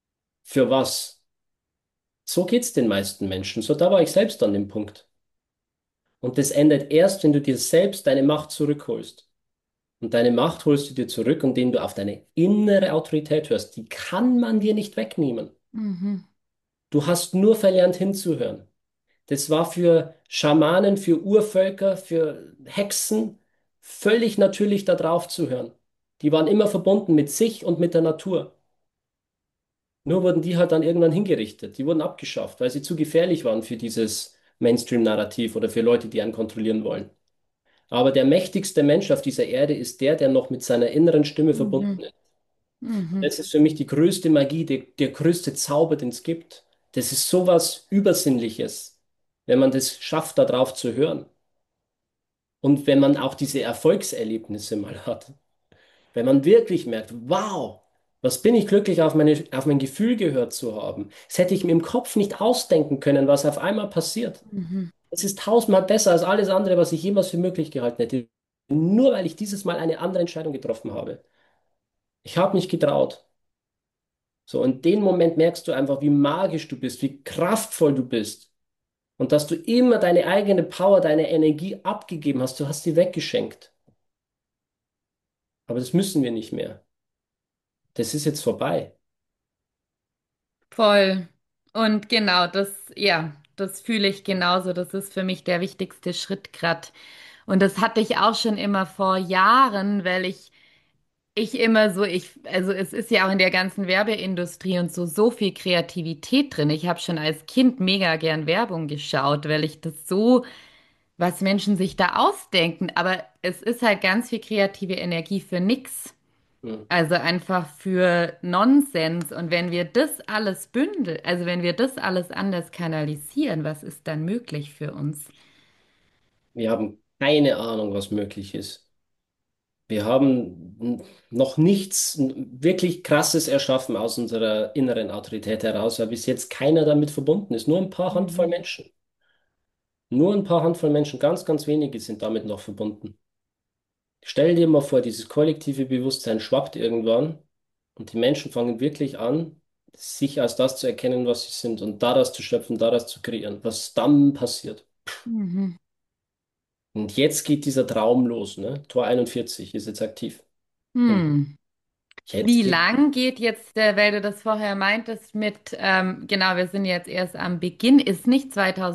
Für was? So geht's den meisten Menschen. So, da war ich selbst an dem Punkt. Und das endet erst, wenn du dir selbst deine Macht zurückholst. Und deine Macht holst du dir zurück, indem du auf deine innere Autorität hörst. Die kann man dir nicht wegnehmen. Mhm. Du hast nur verlernt hinzuhören. Das war für Schamanen, für Urvölker, für Hexen völlig natürlich, da drauf zu hören. Die waren immer verbunden mit sich und mit der Natur. Nur wurden die halt dann irgendwann hingerichtet. Die wurden abgeschafft, weil sie zu gefährlich waren für dieses Mainstream-Narrativ oder für Leute, die einen kontrollieren wollen. Aber der mächtigste Mensch auf dieser Erde ist der, der noch mit seiner inneren Stimme verbunden Mhm. ist. Mhm. Das ist für mich die größte Magie, der größte Zauber, den es gibt. Das ist sowas Übersinnliches, wenn man das schafft, da drauf zu hören. Und wenn man auch diese Erfolgserlebnisse mal hat. Wenn man wirklich merkt, wow, was bin ich glücklich, auf mein Gefühl gehört zu haben. Das hätte ich mir im Kopf nicht ausdenken können, was auf einmal passiert. Mhm. Es ist tausendmal besser als alles andere, was ich jemals für möglich gehalten hätte. Nur weil ich dieses Mal eine andere Entscheidung getroffen habe. Ich habe mich getraut. So, in dem Moment merkst du einfach, wie magisch du bist, wie kraftvoll du bist. Und dass du immer deine eigene Power, deine Energie abgegeben hast. Du hast sie weggeschenkt. Aber das müssen wir nicht mehr. Das ist jetzt vorbei. Voll. Und genau, das, ja, das fühle ich genauso. Das ist für mich der wichtigste Schritt grad. Und das hatte ich auch schon immer vor Jahren, weil ich immer so, also es ist ja auch in der ganzen Werbeindustrie und so, so viel Kreativität drin. Ich habe schon als Kind mega gern Werbung geschaut, weil ich das so, was Menschen sich da ausdenken. Aber es ist halt ganz viel kreative Energie für nix. Hm. Also einfach für Nonsens. Und wenn wir das alles bündeln, also wenn wir das alles anders kanalisieren, was ist dann möglich für uns? Wir haben keine Ahnung, was möglich ist. Wir haben noch nichts wirklich Krasses erschaffen aus unserer inneren Autorität heraus, weil bis jetzt keiner damit verbunden ist. Nur ein paar Handvoll Mhm. Menschen. Nur ein paar Handvoll Menschen, ganz, ganz wenige sind damit noch verbunden. Stell dir mal vor, dieses kollektive Bewusstsein schwappt irgendwann und die Menschen fangen wirklich an, sich als das zu erkennen, was sie sind und daraus zu schöpfen, daraus zu kreieren. Was dann passiert? Mhm. Und jetzt geht dieser Traum los, ne? Tor 41 ist jetzt aktiv. Und Hm. jetzt Wie geht, lang geht jetzt, weil du das vorher meintest, mit, genau, wir sind jetzt erst am Beginn, ist nicht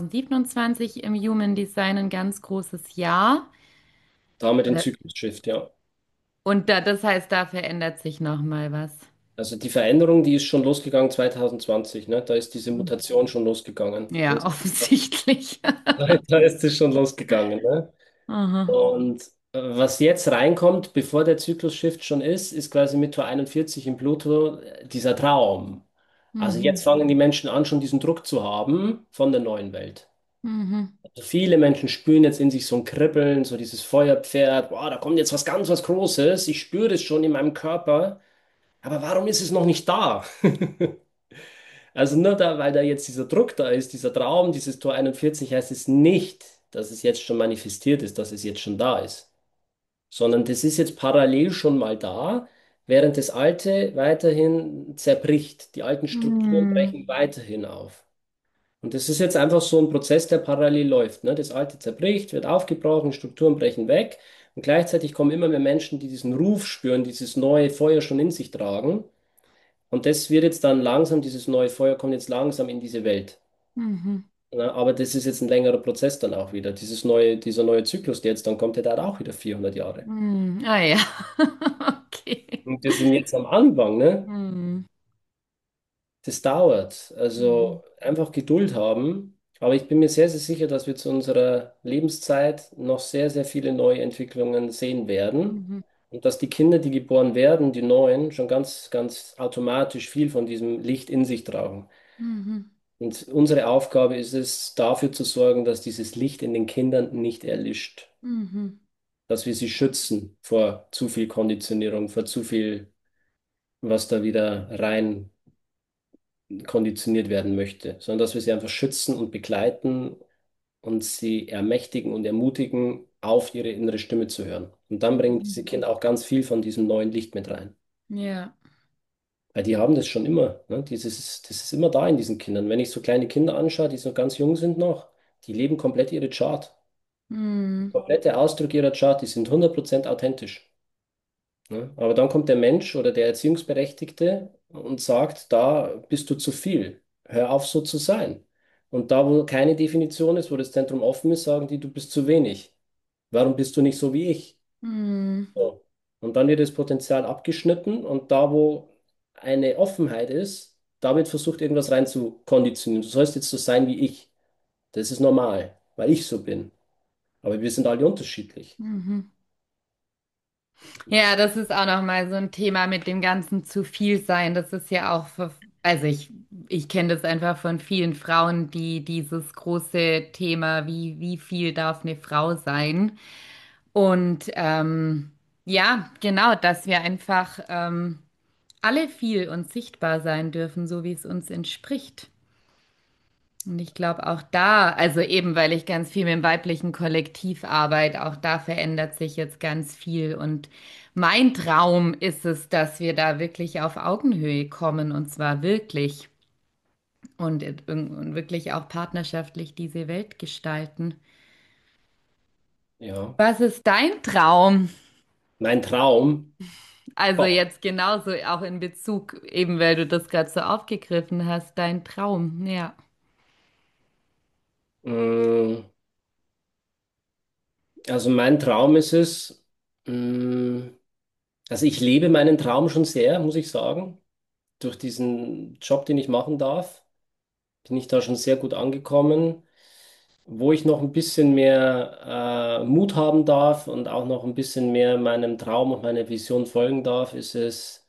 2027 im Human Design ein ganz großes Jahr? da haben wir den Oder- Zyklus-Shift, ja. Und da, das heißt, da verändert sich noch mal was. Also die Veränderung, die ist schon losgegangen 2020, ne? Da ist diese Mutation schon losgegangen. Ja, offensichtlich. Da ist es schon losgegangen, ne? Aha. Und was jetzt reinkommt, bevor der Zyklus-Shift schon ist quasi mit Tor 41 im Pluto dieser Traum. Also jetzt Mhm. fangen die Menschen an, schon diesen Druck zu haben von der neuen Welt. Mhm. Also viele Menschen spüren jetzt in sich so ein Kribbeln, so dieses Feuerpferd, boah, da kommt jetzt was ganz was Großes, ich spüre es schon in meinem Körper, aber warum ist es noch nicht da? Also nur da, weil da jetzt dieser Druck da ist, dieser Traum, dieses Tor 41, heißt es nicht, dass es jetzt schon manifestiert ist, dass es jetzt schon da ist, sondern das ist jetzt parallel schon mal da, während das Alte weiterhin zerbricht. Die alten Strukturen Mhm. brechen weiterhin auf. Und das ist jetzt einfach so ein Prozess, der parallel läuft. Ne? Das Alte zerbricht, wird aufgebrochen, Strukturen brechen weg. Und gleichzeitig kommen immer mehr Menschen, die diesen Ruf spüren, dieses neue Feuer schon in sich tragen. Und das wird jetzt dann langsam, dieses neue Feuer kommt jetzt langsam in diese Welt. Mhm. Ne? Aber das ist jetzt ein längerer Prozess dann auch wieder. Dieser neue Zyklus, der jetzt dann kommt, der dauert auch wieder 400 Jahre. Mhm. Ah ja. Okay. Und wir sind jetzt am Anfang, ne? Mhm. Das dauert. Mhm. Also einfach Geduld haben. Aber ich bin mir sehr, sehr sicher, dass wir zu unserer Lebenszeit noch sehr, sehr viele neue Entwicklungen sehen werden. Mhm. Und dass die Kinder, die geboren werden, die neuen, schon ganz, ganz automatisch viel von diesem Licht in sich tragen. Mhm. Und unsere Aufgabe ist es, dafür zu sorgen, dass dieses Licht in den Kindern nicht erlischt. Mhm. Dass wir sie schützen vor zu viel Konditionierung, vor zu viel, was da wieder rein konditioniert werden möchte, sondern dass wir sie einfach schützen und begleiten und sie ermächtigen und ermutigen, auf ihre innere Stimme zu hören. Und dann bringen Mhm. diese Kinder auch ganz viel von diesem neuen Licht mit rein. Ja. Weil die haben das schon immer. Ne? Das ist immer da in diesen Kindern. Wenn ich so kleine Kinder anschaue, die so ganz jung sind noch, die leben komplett ihre Chart. Mhm. Komplette Ausdruck ihrer Chart, die sind 100% authentisch. Ne? Aber dann kommt der Mensch oder der Erziehungsberechtigte und sagt, da bist du zu viel. Hör auf, so zu sein. Und da, wo keine Definition ist, wo das Zentrum offen ist, sagen die, du bist zu wenig. Warum bist du nicht so wie ich? Mhm. So. Und dann wird das Potenzial abgeschnitten und da, wo eine Offenheit ist, da wird versucht, irgendwas rein zu konditionieren. Du sollst jetzt so sein wie ich. Das ist normal, weil ich so bin. Aber wir sind alle unterschiedlich. Mhm. Ja, das ist auch nochmal so ein Thema mit dem ganzen zu viel sein. Das ist ja auch, also ich kenne das einfach von vielen Frauen, die dieses große Thema, wie viel darf eine Frau sein? Und ja, genau, dass wir einfach alle viel und sichtbar sein dürfen, so wie es uns entspricht. Und ich glaube auch da, also eben weil ich ganz viel mit dem weiblichen Kollektiv arbeite, auch da verändert sich jetzt ganz viel. Und mein Traum ist es, dass wir da wirklich auf Augenhöhe kommen und zwar wirklich und wirklich auch partnerschaftlich diese Welt gestalten. Ja. Was ist dein Traum? Mein Traum. Also Oh. jetzt genauso auch in Bezug, eben weil du das gerade so aufgegriffen hast, dein Traum, ja. Mm, Also mein Traum ist es, mm, also ich lebe meinen Traum schon sehr, muss ich sagen. Durch diesen Job, den ich machen darf, bin ich da schon sehr gut angekommen. Wo ich noch ein bisschen mehr Mut haben darf und auch noch ein bisschen mehr meinem Traum und meiner Vision folgen darf, ist es,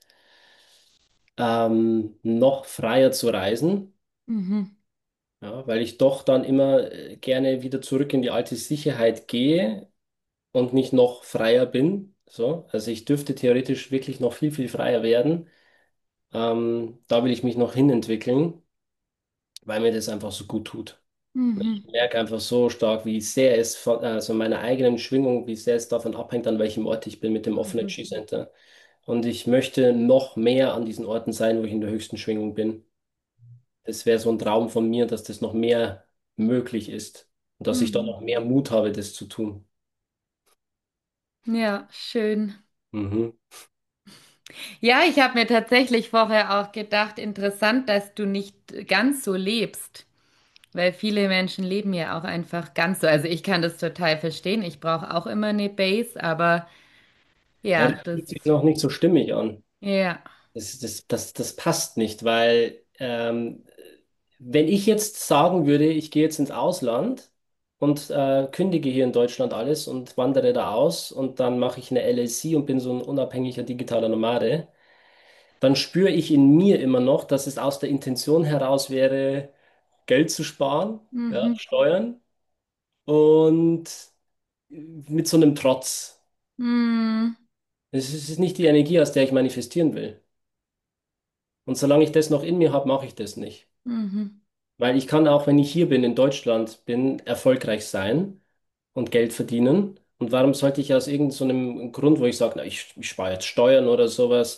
noch freier zu reisen. Mhm. Ja, weil ich doch dann immer gerne wieder zurück in die alte Sicherheit gehe und nicht noch freier bin. So, also ich dürfte theoretisch wirklich noch viel, viel freier werden. Da will ich mich noch hinentwickeln, weil mir das einfach so gut tut. Ich Mhm. merke einfach so stark, wie sehr es von, also meiner eigenen Schwingung, wie sehr es davon abhängt, an welchem Ort ich bin mit dem Off Mhm. Energy Center. Und ich möchte noch mehr an diesen Orten sein, wo ich in der höchsten Schwingung bin. Das wäre so ein Traum von mir, dass das noch mehr möglich ist und dass ich da Mhm. noch mehr Mut habe, das zu tun. Ja, schön. Mhm. Ja, ich habe mir tatsächlich vorher auch gedacht, interessant, dass du nicht ganz so lebst, weil viele Menschen leben ja auch einfach ganz so. Also ich kann das total verstehen. Ich brauche auch immer eine Base, aber Ja, ja, das das, fühlt sich noch nicht so stimmig an. ja. Das passt nicht, weil wenn ich jetzt sagen würde, ich gehe jetzt ins Ausland und kündige hier in Deutschland alles und wandere da aus und dann mache ich eine LLC und bin so ein unabhängiger digitaler Nomade, dann spüre ich in mir immer noch, dass es aus der Intention heraus wäre, Geld zu sparen, ja, Mhm. Steuern und mit so einem Trotz. Mhm. Es ist nicht die Energie, aus der ich manifestieren will. Und solange ich das noch in mir habe, mache ich das nicht. Mhm. Weil ich kann auch, wenn ich hier bin, in Deutschland bin, erfolgreich sein und Geld verdienen. Und warum sollte ich aus irgendeinem so einem Grund, wo ich sage, na, ich spare jetzt Steuern oder sowas,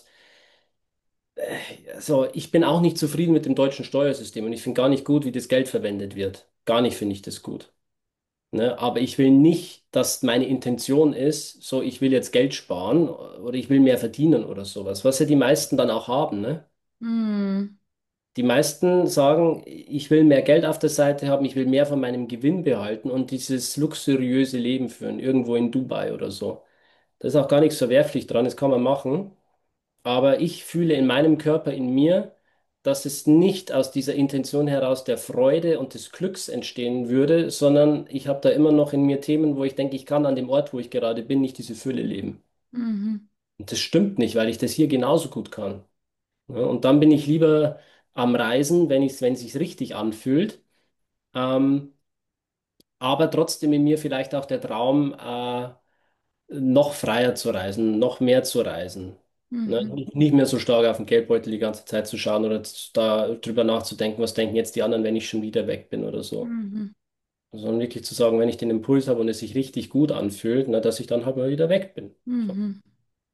also ich bin auch nicht zufrieden mit dem deutschen Steuersystem und ich finde gar nicht gut, wie das Geld verwendet wird. Gar nicht finde ich das gut. Ne? Aber ich will nicht, dass meine Intention ist, so ich will jetzt Geld sparen oder ich will mehr verdienen oder sowas, was ja die meisten dann auch haben, ne? Mhm. Die meisten sagen, ich will mehr Geld auf der Seite haben, ich will mehr von meinem Gewinn behalten und dieses luxuriöse Leben führen, irgendwo in Dubai oder so. Da ist auch gar nichts verwerflich dran, das kann man machen. Aber ich fühle in meinem Körper, in mir, dass es nicht aus dieser Intention heraus der Freude und des Glücks entstehen würde, sondern ich habe da immer noch in mir Themen, wo ich denke, ich kann an dem Ort, wo ich gerade bin, nicht diese Fülle leben. Mhm. Und das stimmt nicht, weil ich das hier genauso gut kann. Ja, und dann bin ich lieber am Reisen, wenn es sich richtig anfühlt. Ähm, aber trotzdem in mir vielleicht auch der Traum, noch freier zu reisen, noch mehr zu reisen. Ne? Mhm. Nicht mehr so stark auf den Geldbeutel die ganze Zeit zu schauen oder da drüber nachzudenken, was denken jetzt die anderen, wenn ich schon wieder weg bin oder so. Mhm. Sondern wirklich zu sagen, wenn ich den Impuls habe und es sich richtig gut anfühlt, na, dass ich dann halt mal wieder weg bin. So. Mhm.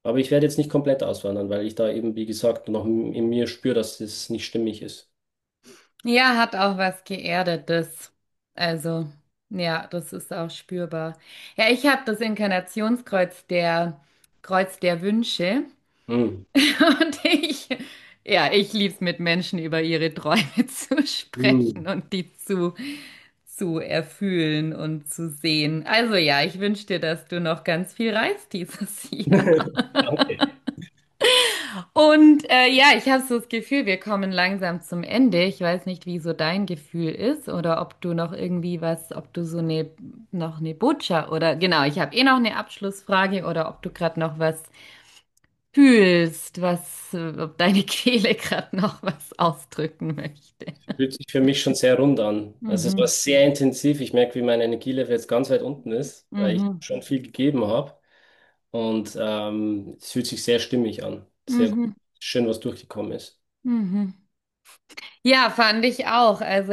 Aber ich werde jetzt nicht komplett auswandern, weil ich da eben, wie gesagt, noch in mir spüre, dass es nicht stimmig ist. Ja, hat auch was Geerdetes. Also, ja, das ist auch spürbar. Ja, ich habe das Inkarnationskreuz der Kreuz der Wünsche. Hm. Und ich liebe es mit Menschen über ihre Träume zu Hm. sprechen und die zu erfühlen und zu sehen. Also ja, ich wünsche dir, dass du noch ganz viel reist dieses Jahr. Danke. Und ja, ich habe so das Gefühl, wir kommen langsam zum Ende. Ich weiß nicht, wie so dein Gefühl ist oder ob du noch irgendwie was, ob du noch eine Botschaft oder genau, ich habe eh noch eine Abschlussfrage oder ob du gerade noch was fühlst, ob deine Kehle gerade noch was ausdrücken möchte. Fühlt sich für mich schon sehr rund an. Also es war Mhm. sehr intensiv. Ich merke, wie mein Energielevel jetzt ganz weit unten ist, weil ich Mhm. schon viel gegeben habe. Und es fühlt sich sehr stimmig an. Sehr gut. Mhm. Schön, was durchgekommen ist. Mhm. Ja, fand ich auch. Also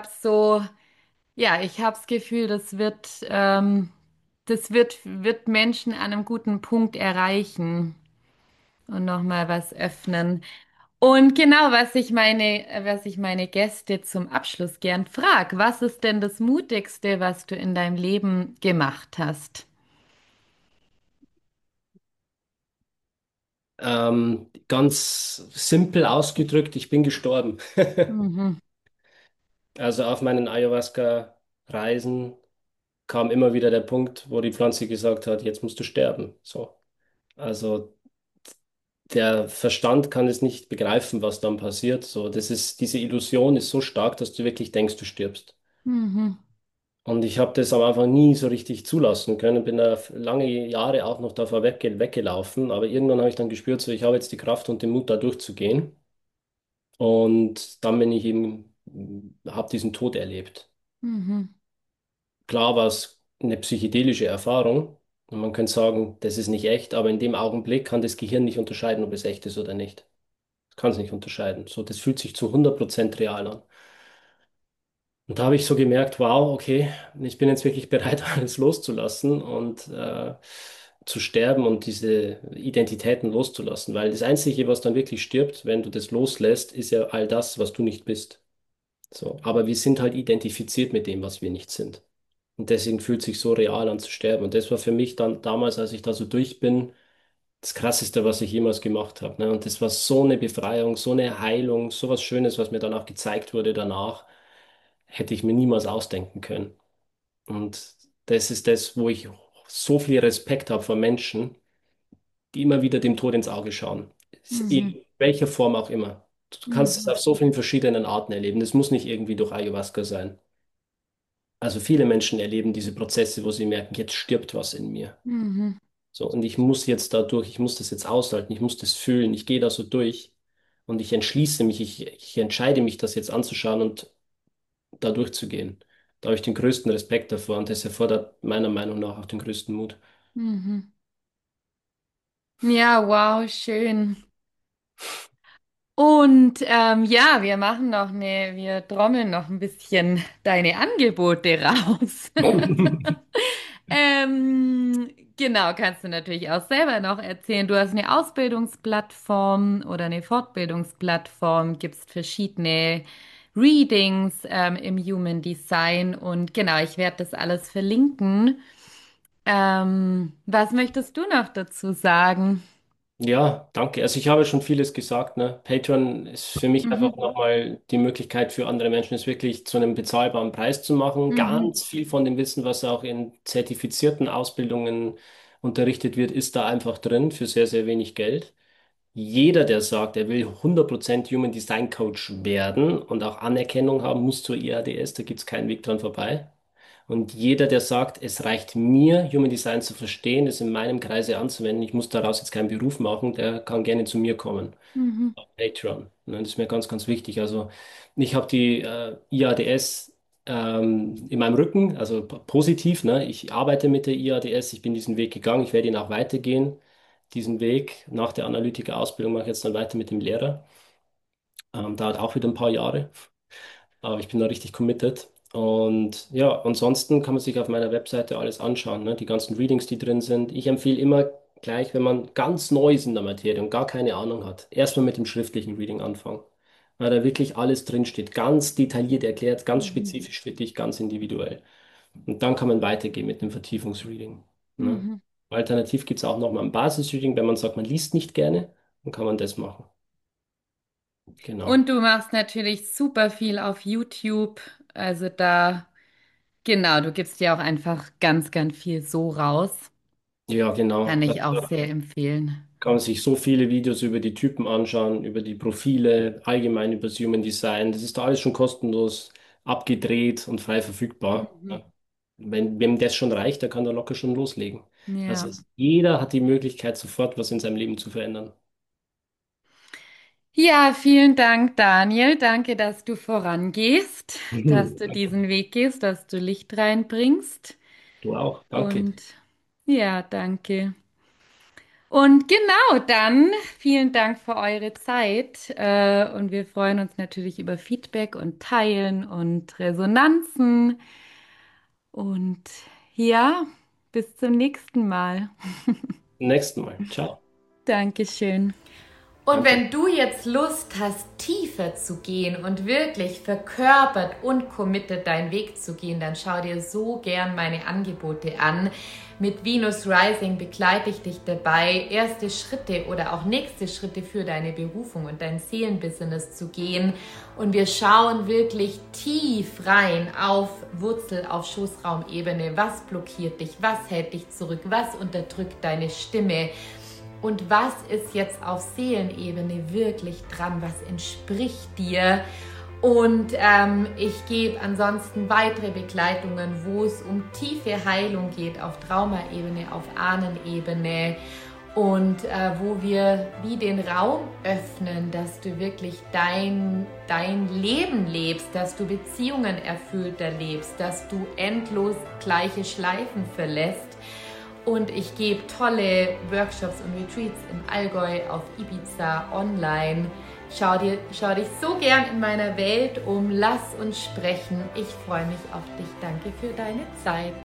ich habe das Gefühl, wird Menschen an einem guten Punkt erreichen und nochmal was öffnen. Und genau, was ich meine Gäste zum Abschluss gern frag, was ist denn das Mutigste, was du in deinem Leben gemacht hast? Ganz simpel ausgedrückt, ich bin gestorben. Mhm. Also auf meinen Ayahuasca-Reisen kam immer wieder der Punkt, wo die Pflanze gesagt hat, jetzt musst du sterben. So. Also der Verstand kann es nicht begreifen, was dann passiert. So, diese Illusion ist so stark, dass du wirklich denkst, du stirbst. Mhm. Und ich habe das aber einfach nie so richtig zulassen können, bin da lange Jahre auch noch davor weggelaufen, aber irgendwann habe ich dann gespürt, so ich habe jetzt die Kraft und den Mut, da durchzugehen. Und dann bin ich eben, habe diesen Tod erlebt. Mhm. Klar war es eine psychedelische Erfahrung und man könnte sagen, das ist nicht echt, aber in dem Augenblick kann das Gehirn nicht unterscheiden, ob es echt ist oder nicht. Es kann es nicht unterscheiden. So, das fühlt sich zu 100% real an. Und da habe ich so gemerkt, wow, okay, ich bin jetzt wirklich bereit, alles loszulassen und zu sterben und diese Identitäten loszulassen. Weil das Einzige, was dann wirklich stirbt, wenn du das loslässt, ist ja all das, was du nicht bist. So, aber wir sind halt identifiziert mit dem, was wir nicht sind. Und deswegen fühlt sich so real an zu sterben. Und das war für mich dann damals, als ich da so durch bin, das Krasseste, was ich jemals gemacht habe. Ne? Und das war so eine Befreiung, so eine Heilung, so was Schönes, was mir dann auch gezeigt wurde danach, hätte ich mir niemals ausdenken können. Und das ist das, wo ich so viel Respekt habe vor Menschen, die immer wieder dem Tod ins Auge schauen. Mhm. In welcher Form auch immer. Du kannst es Mhm. auf so vielen verschiedenen Arten erleben. Das muss nicht irgendwie durch Ayahuasca sein. Also viele Menschen erleben diese Prozesse, wo sie merken, jetzt stirbt was in mir. Mhm. So, und ich muss jetzt da durch, ich muss das jetzt aushalten, ich muss das fühlen, ich gehe da so durch und ich entschließe mich, ich entscheide mich, das jetzt anzuschauen und da durchzugehen. Da habe ich den größten Respekt davor und das erfordert meiner Meinung nach auch den größten Mut. Mhm. Ja, wow, schön. Und ja, wir trommeln noch ein bisschen deine Angebote raus. Genau, kannst du natürlich auch selber noch erzählen. Du hast eine Ausbildungsplattform oder eine Fortbildungsplattform, gibst verschiedene Readings im Human Design und genau, ich werde das alles verlinken. Was möchtest du noch dazu sagen? Ja, danke. Also ich habe schon vieles gesagt, ne? Patreon ist für mich einfach Mhm. nochmal die Möglichkeit für andere Menschen, es wirklich zu einem bezahlbaren Preis zu machen. Mhm. Ganz viel von dem Wissen, was auch in zertifizierten Ausbildungen unterrichtet wird, ist da einfach drin für sehr, sehr wenig Geld. Jeder, der sagt, er will 100% Human Design Coach werden und auch Anerkennung haben, muss zur IADS, da gibt es keinen Weg dran vorbei. Und jeder, der sagt, es reicht mir, Human Design zu verstehen, es in meinem Kreise anzuwenden, ich muss daraus jetzt keinen Beruf machen, der kann gerne zu mir kommen. Mhm. Patreon. Ne, das ist mir ganz, ganz wichtig. Also ich habe die IADS in meinem Rücken, also positiv. Ne? Ich arbeite mit der IADS, ich bin diesen Weg gegangen, ich werde ihn auch weitergehen, diesen Weg. Nach der Analytiker-Ausbildung mache ich jetzt dann weiter mit dem Lehrer. Dauert auch wieder ein paar Jahre, aber ich bin da richtig committed. Und ja, ansonsten kann man sich auf meiner Webseite alles anschauen, ne? Die ganzen Readings, die drin sind. Ich empfehle immer, gleich, wenn man ganz neu ist in der Materie und gar keine Ahnung hat, erstmal mit dem schriftlichen Reading anfangen. Weil da wirklich alles drinsteht, ganz detailliert erklärt, ganz Mhm. spezifisch für dich, ganz individuell. Und dann kann man weitergehen mit dem Vertiefungsreading. Ne? Mhm. Alternativ gibt es auch nochmal ein Basisreading, wenn man sagt, man liest nicht gerne, dann kann man das machen. Genau. Und du machst natürlich super viel auf YouTube. Also da, genau, du gibst ja auch einfach ganz, ganz viel so raus. Ja, Kann genau. ich Also auch da sehr empfehlen. kann man sich so viele Videos über die Typen anschauen, über die Profile, allgemein über das Human Design. Das ist da alles schon kostenlos abgedreht und frei verfügbar. Mhm. Ja. Wenn wem das schon reicht, der kann da locker schon loslegen. Das Ja. heißt, jeder hat die Möglichkeit, sofort was in seinem Leben zu verändern. Ja, vielen Dank, Daniel. Danke, dass du vorangehst, dass du Danke. diesen Weg gehst, dass du Licht reinbringst. Du auch. Danke. Und ja, danke. Und genau, dann vielen Dank für eure Zeit. Und wir freuen uns natürlich über Feedback und Teilen und Resonanzen. Und ja, bis zum nächsten Mal. Nächsten Mal. Ciao. Dankeschön. Und Danke. wenn du jetzt Lust hast, tiefer zu gehen und wirklich verkörpert und committed deinen Weg zu gehen, dann schau dir so gern meine Angebote an. Mit Venus Rising begleite ich dich dabei, erste Schritte oder auch nächste Schritte für deine Berufung und dein Seelenbusiness zu gehen. Und wir schauen wirklich tief rein auf Wurzel, auf Schoßraumebene. Was blockiert dich? Was hält dich zurück? Was unterdrückt deine Stimme? Und was ist jetzt auf Seelenebene wirklich dran? Was entspricht dir? Und ich gebe ansonsten weitere Begleitungen, wo es um tiefe Heilung geht, auf Traumaebene, auf Ahnenebene und wo wir wie den Raum öffnen, dass du wirklich dein Leben lebst, dass du Beziehungen erfüllter lebst, dass du endlos gleiche Schleifen verlässt. Und ich gebe tolle Workshops und Retreats im Allgäu, auf Ibiza, online. Schau dich so gern in meiner Welt um, lass uns sprechen. Ich freue mich auf dich. Danke für deine Zeit.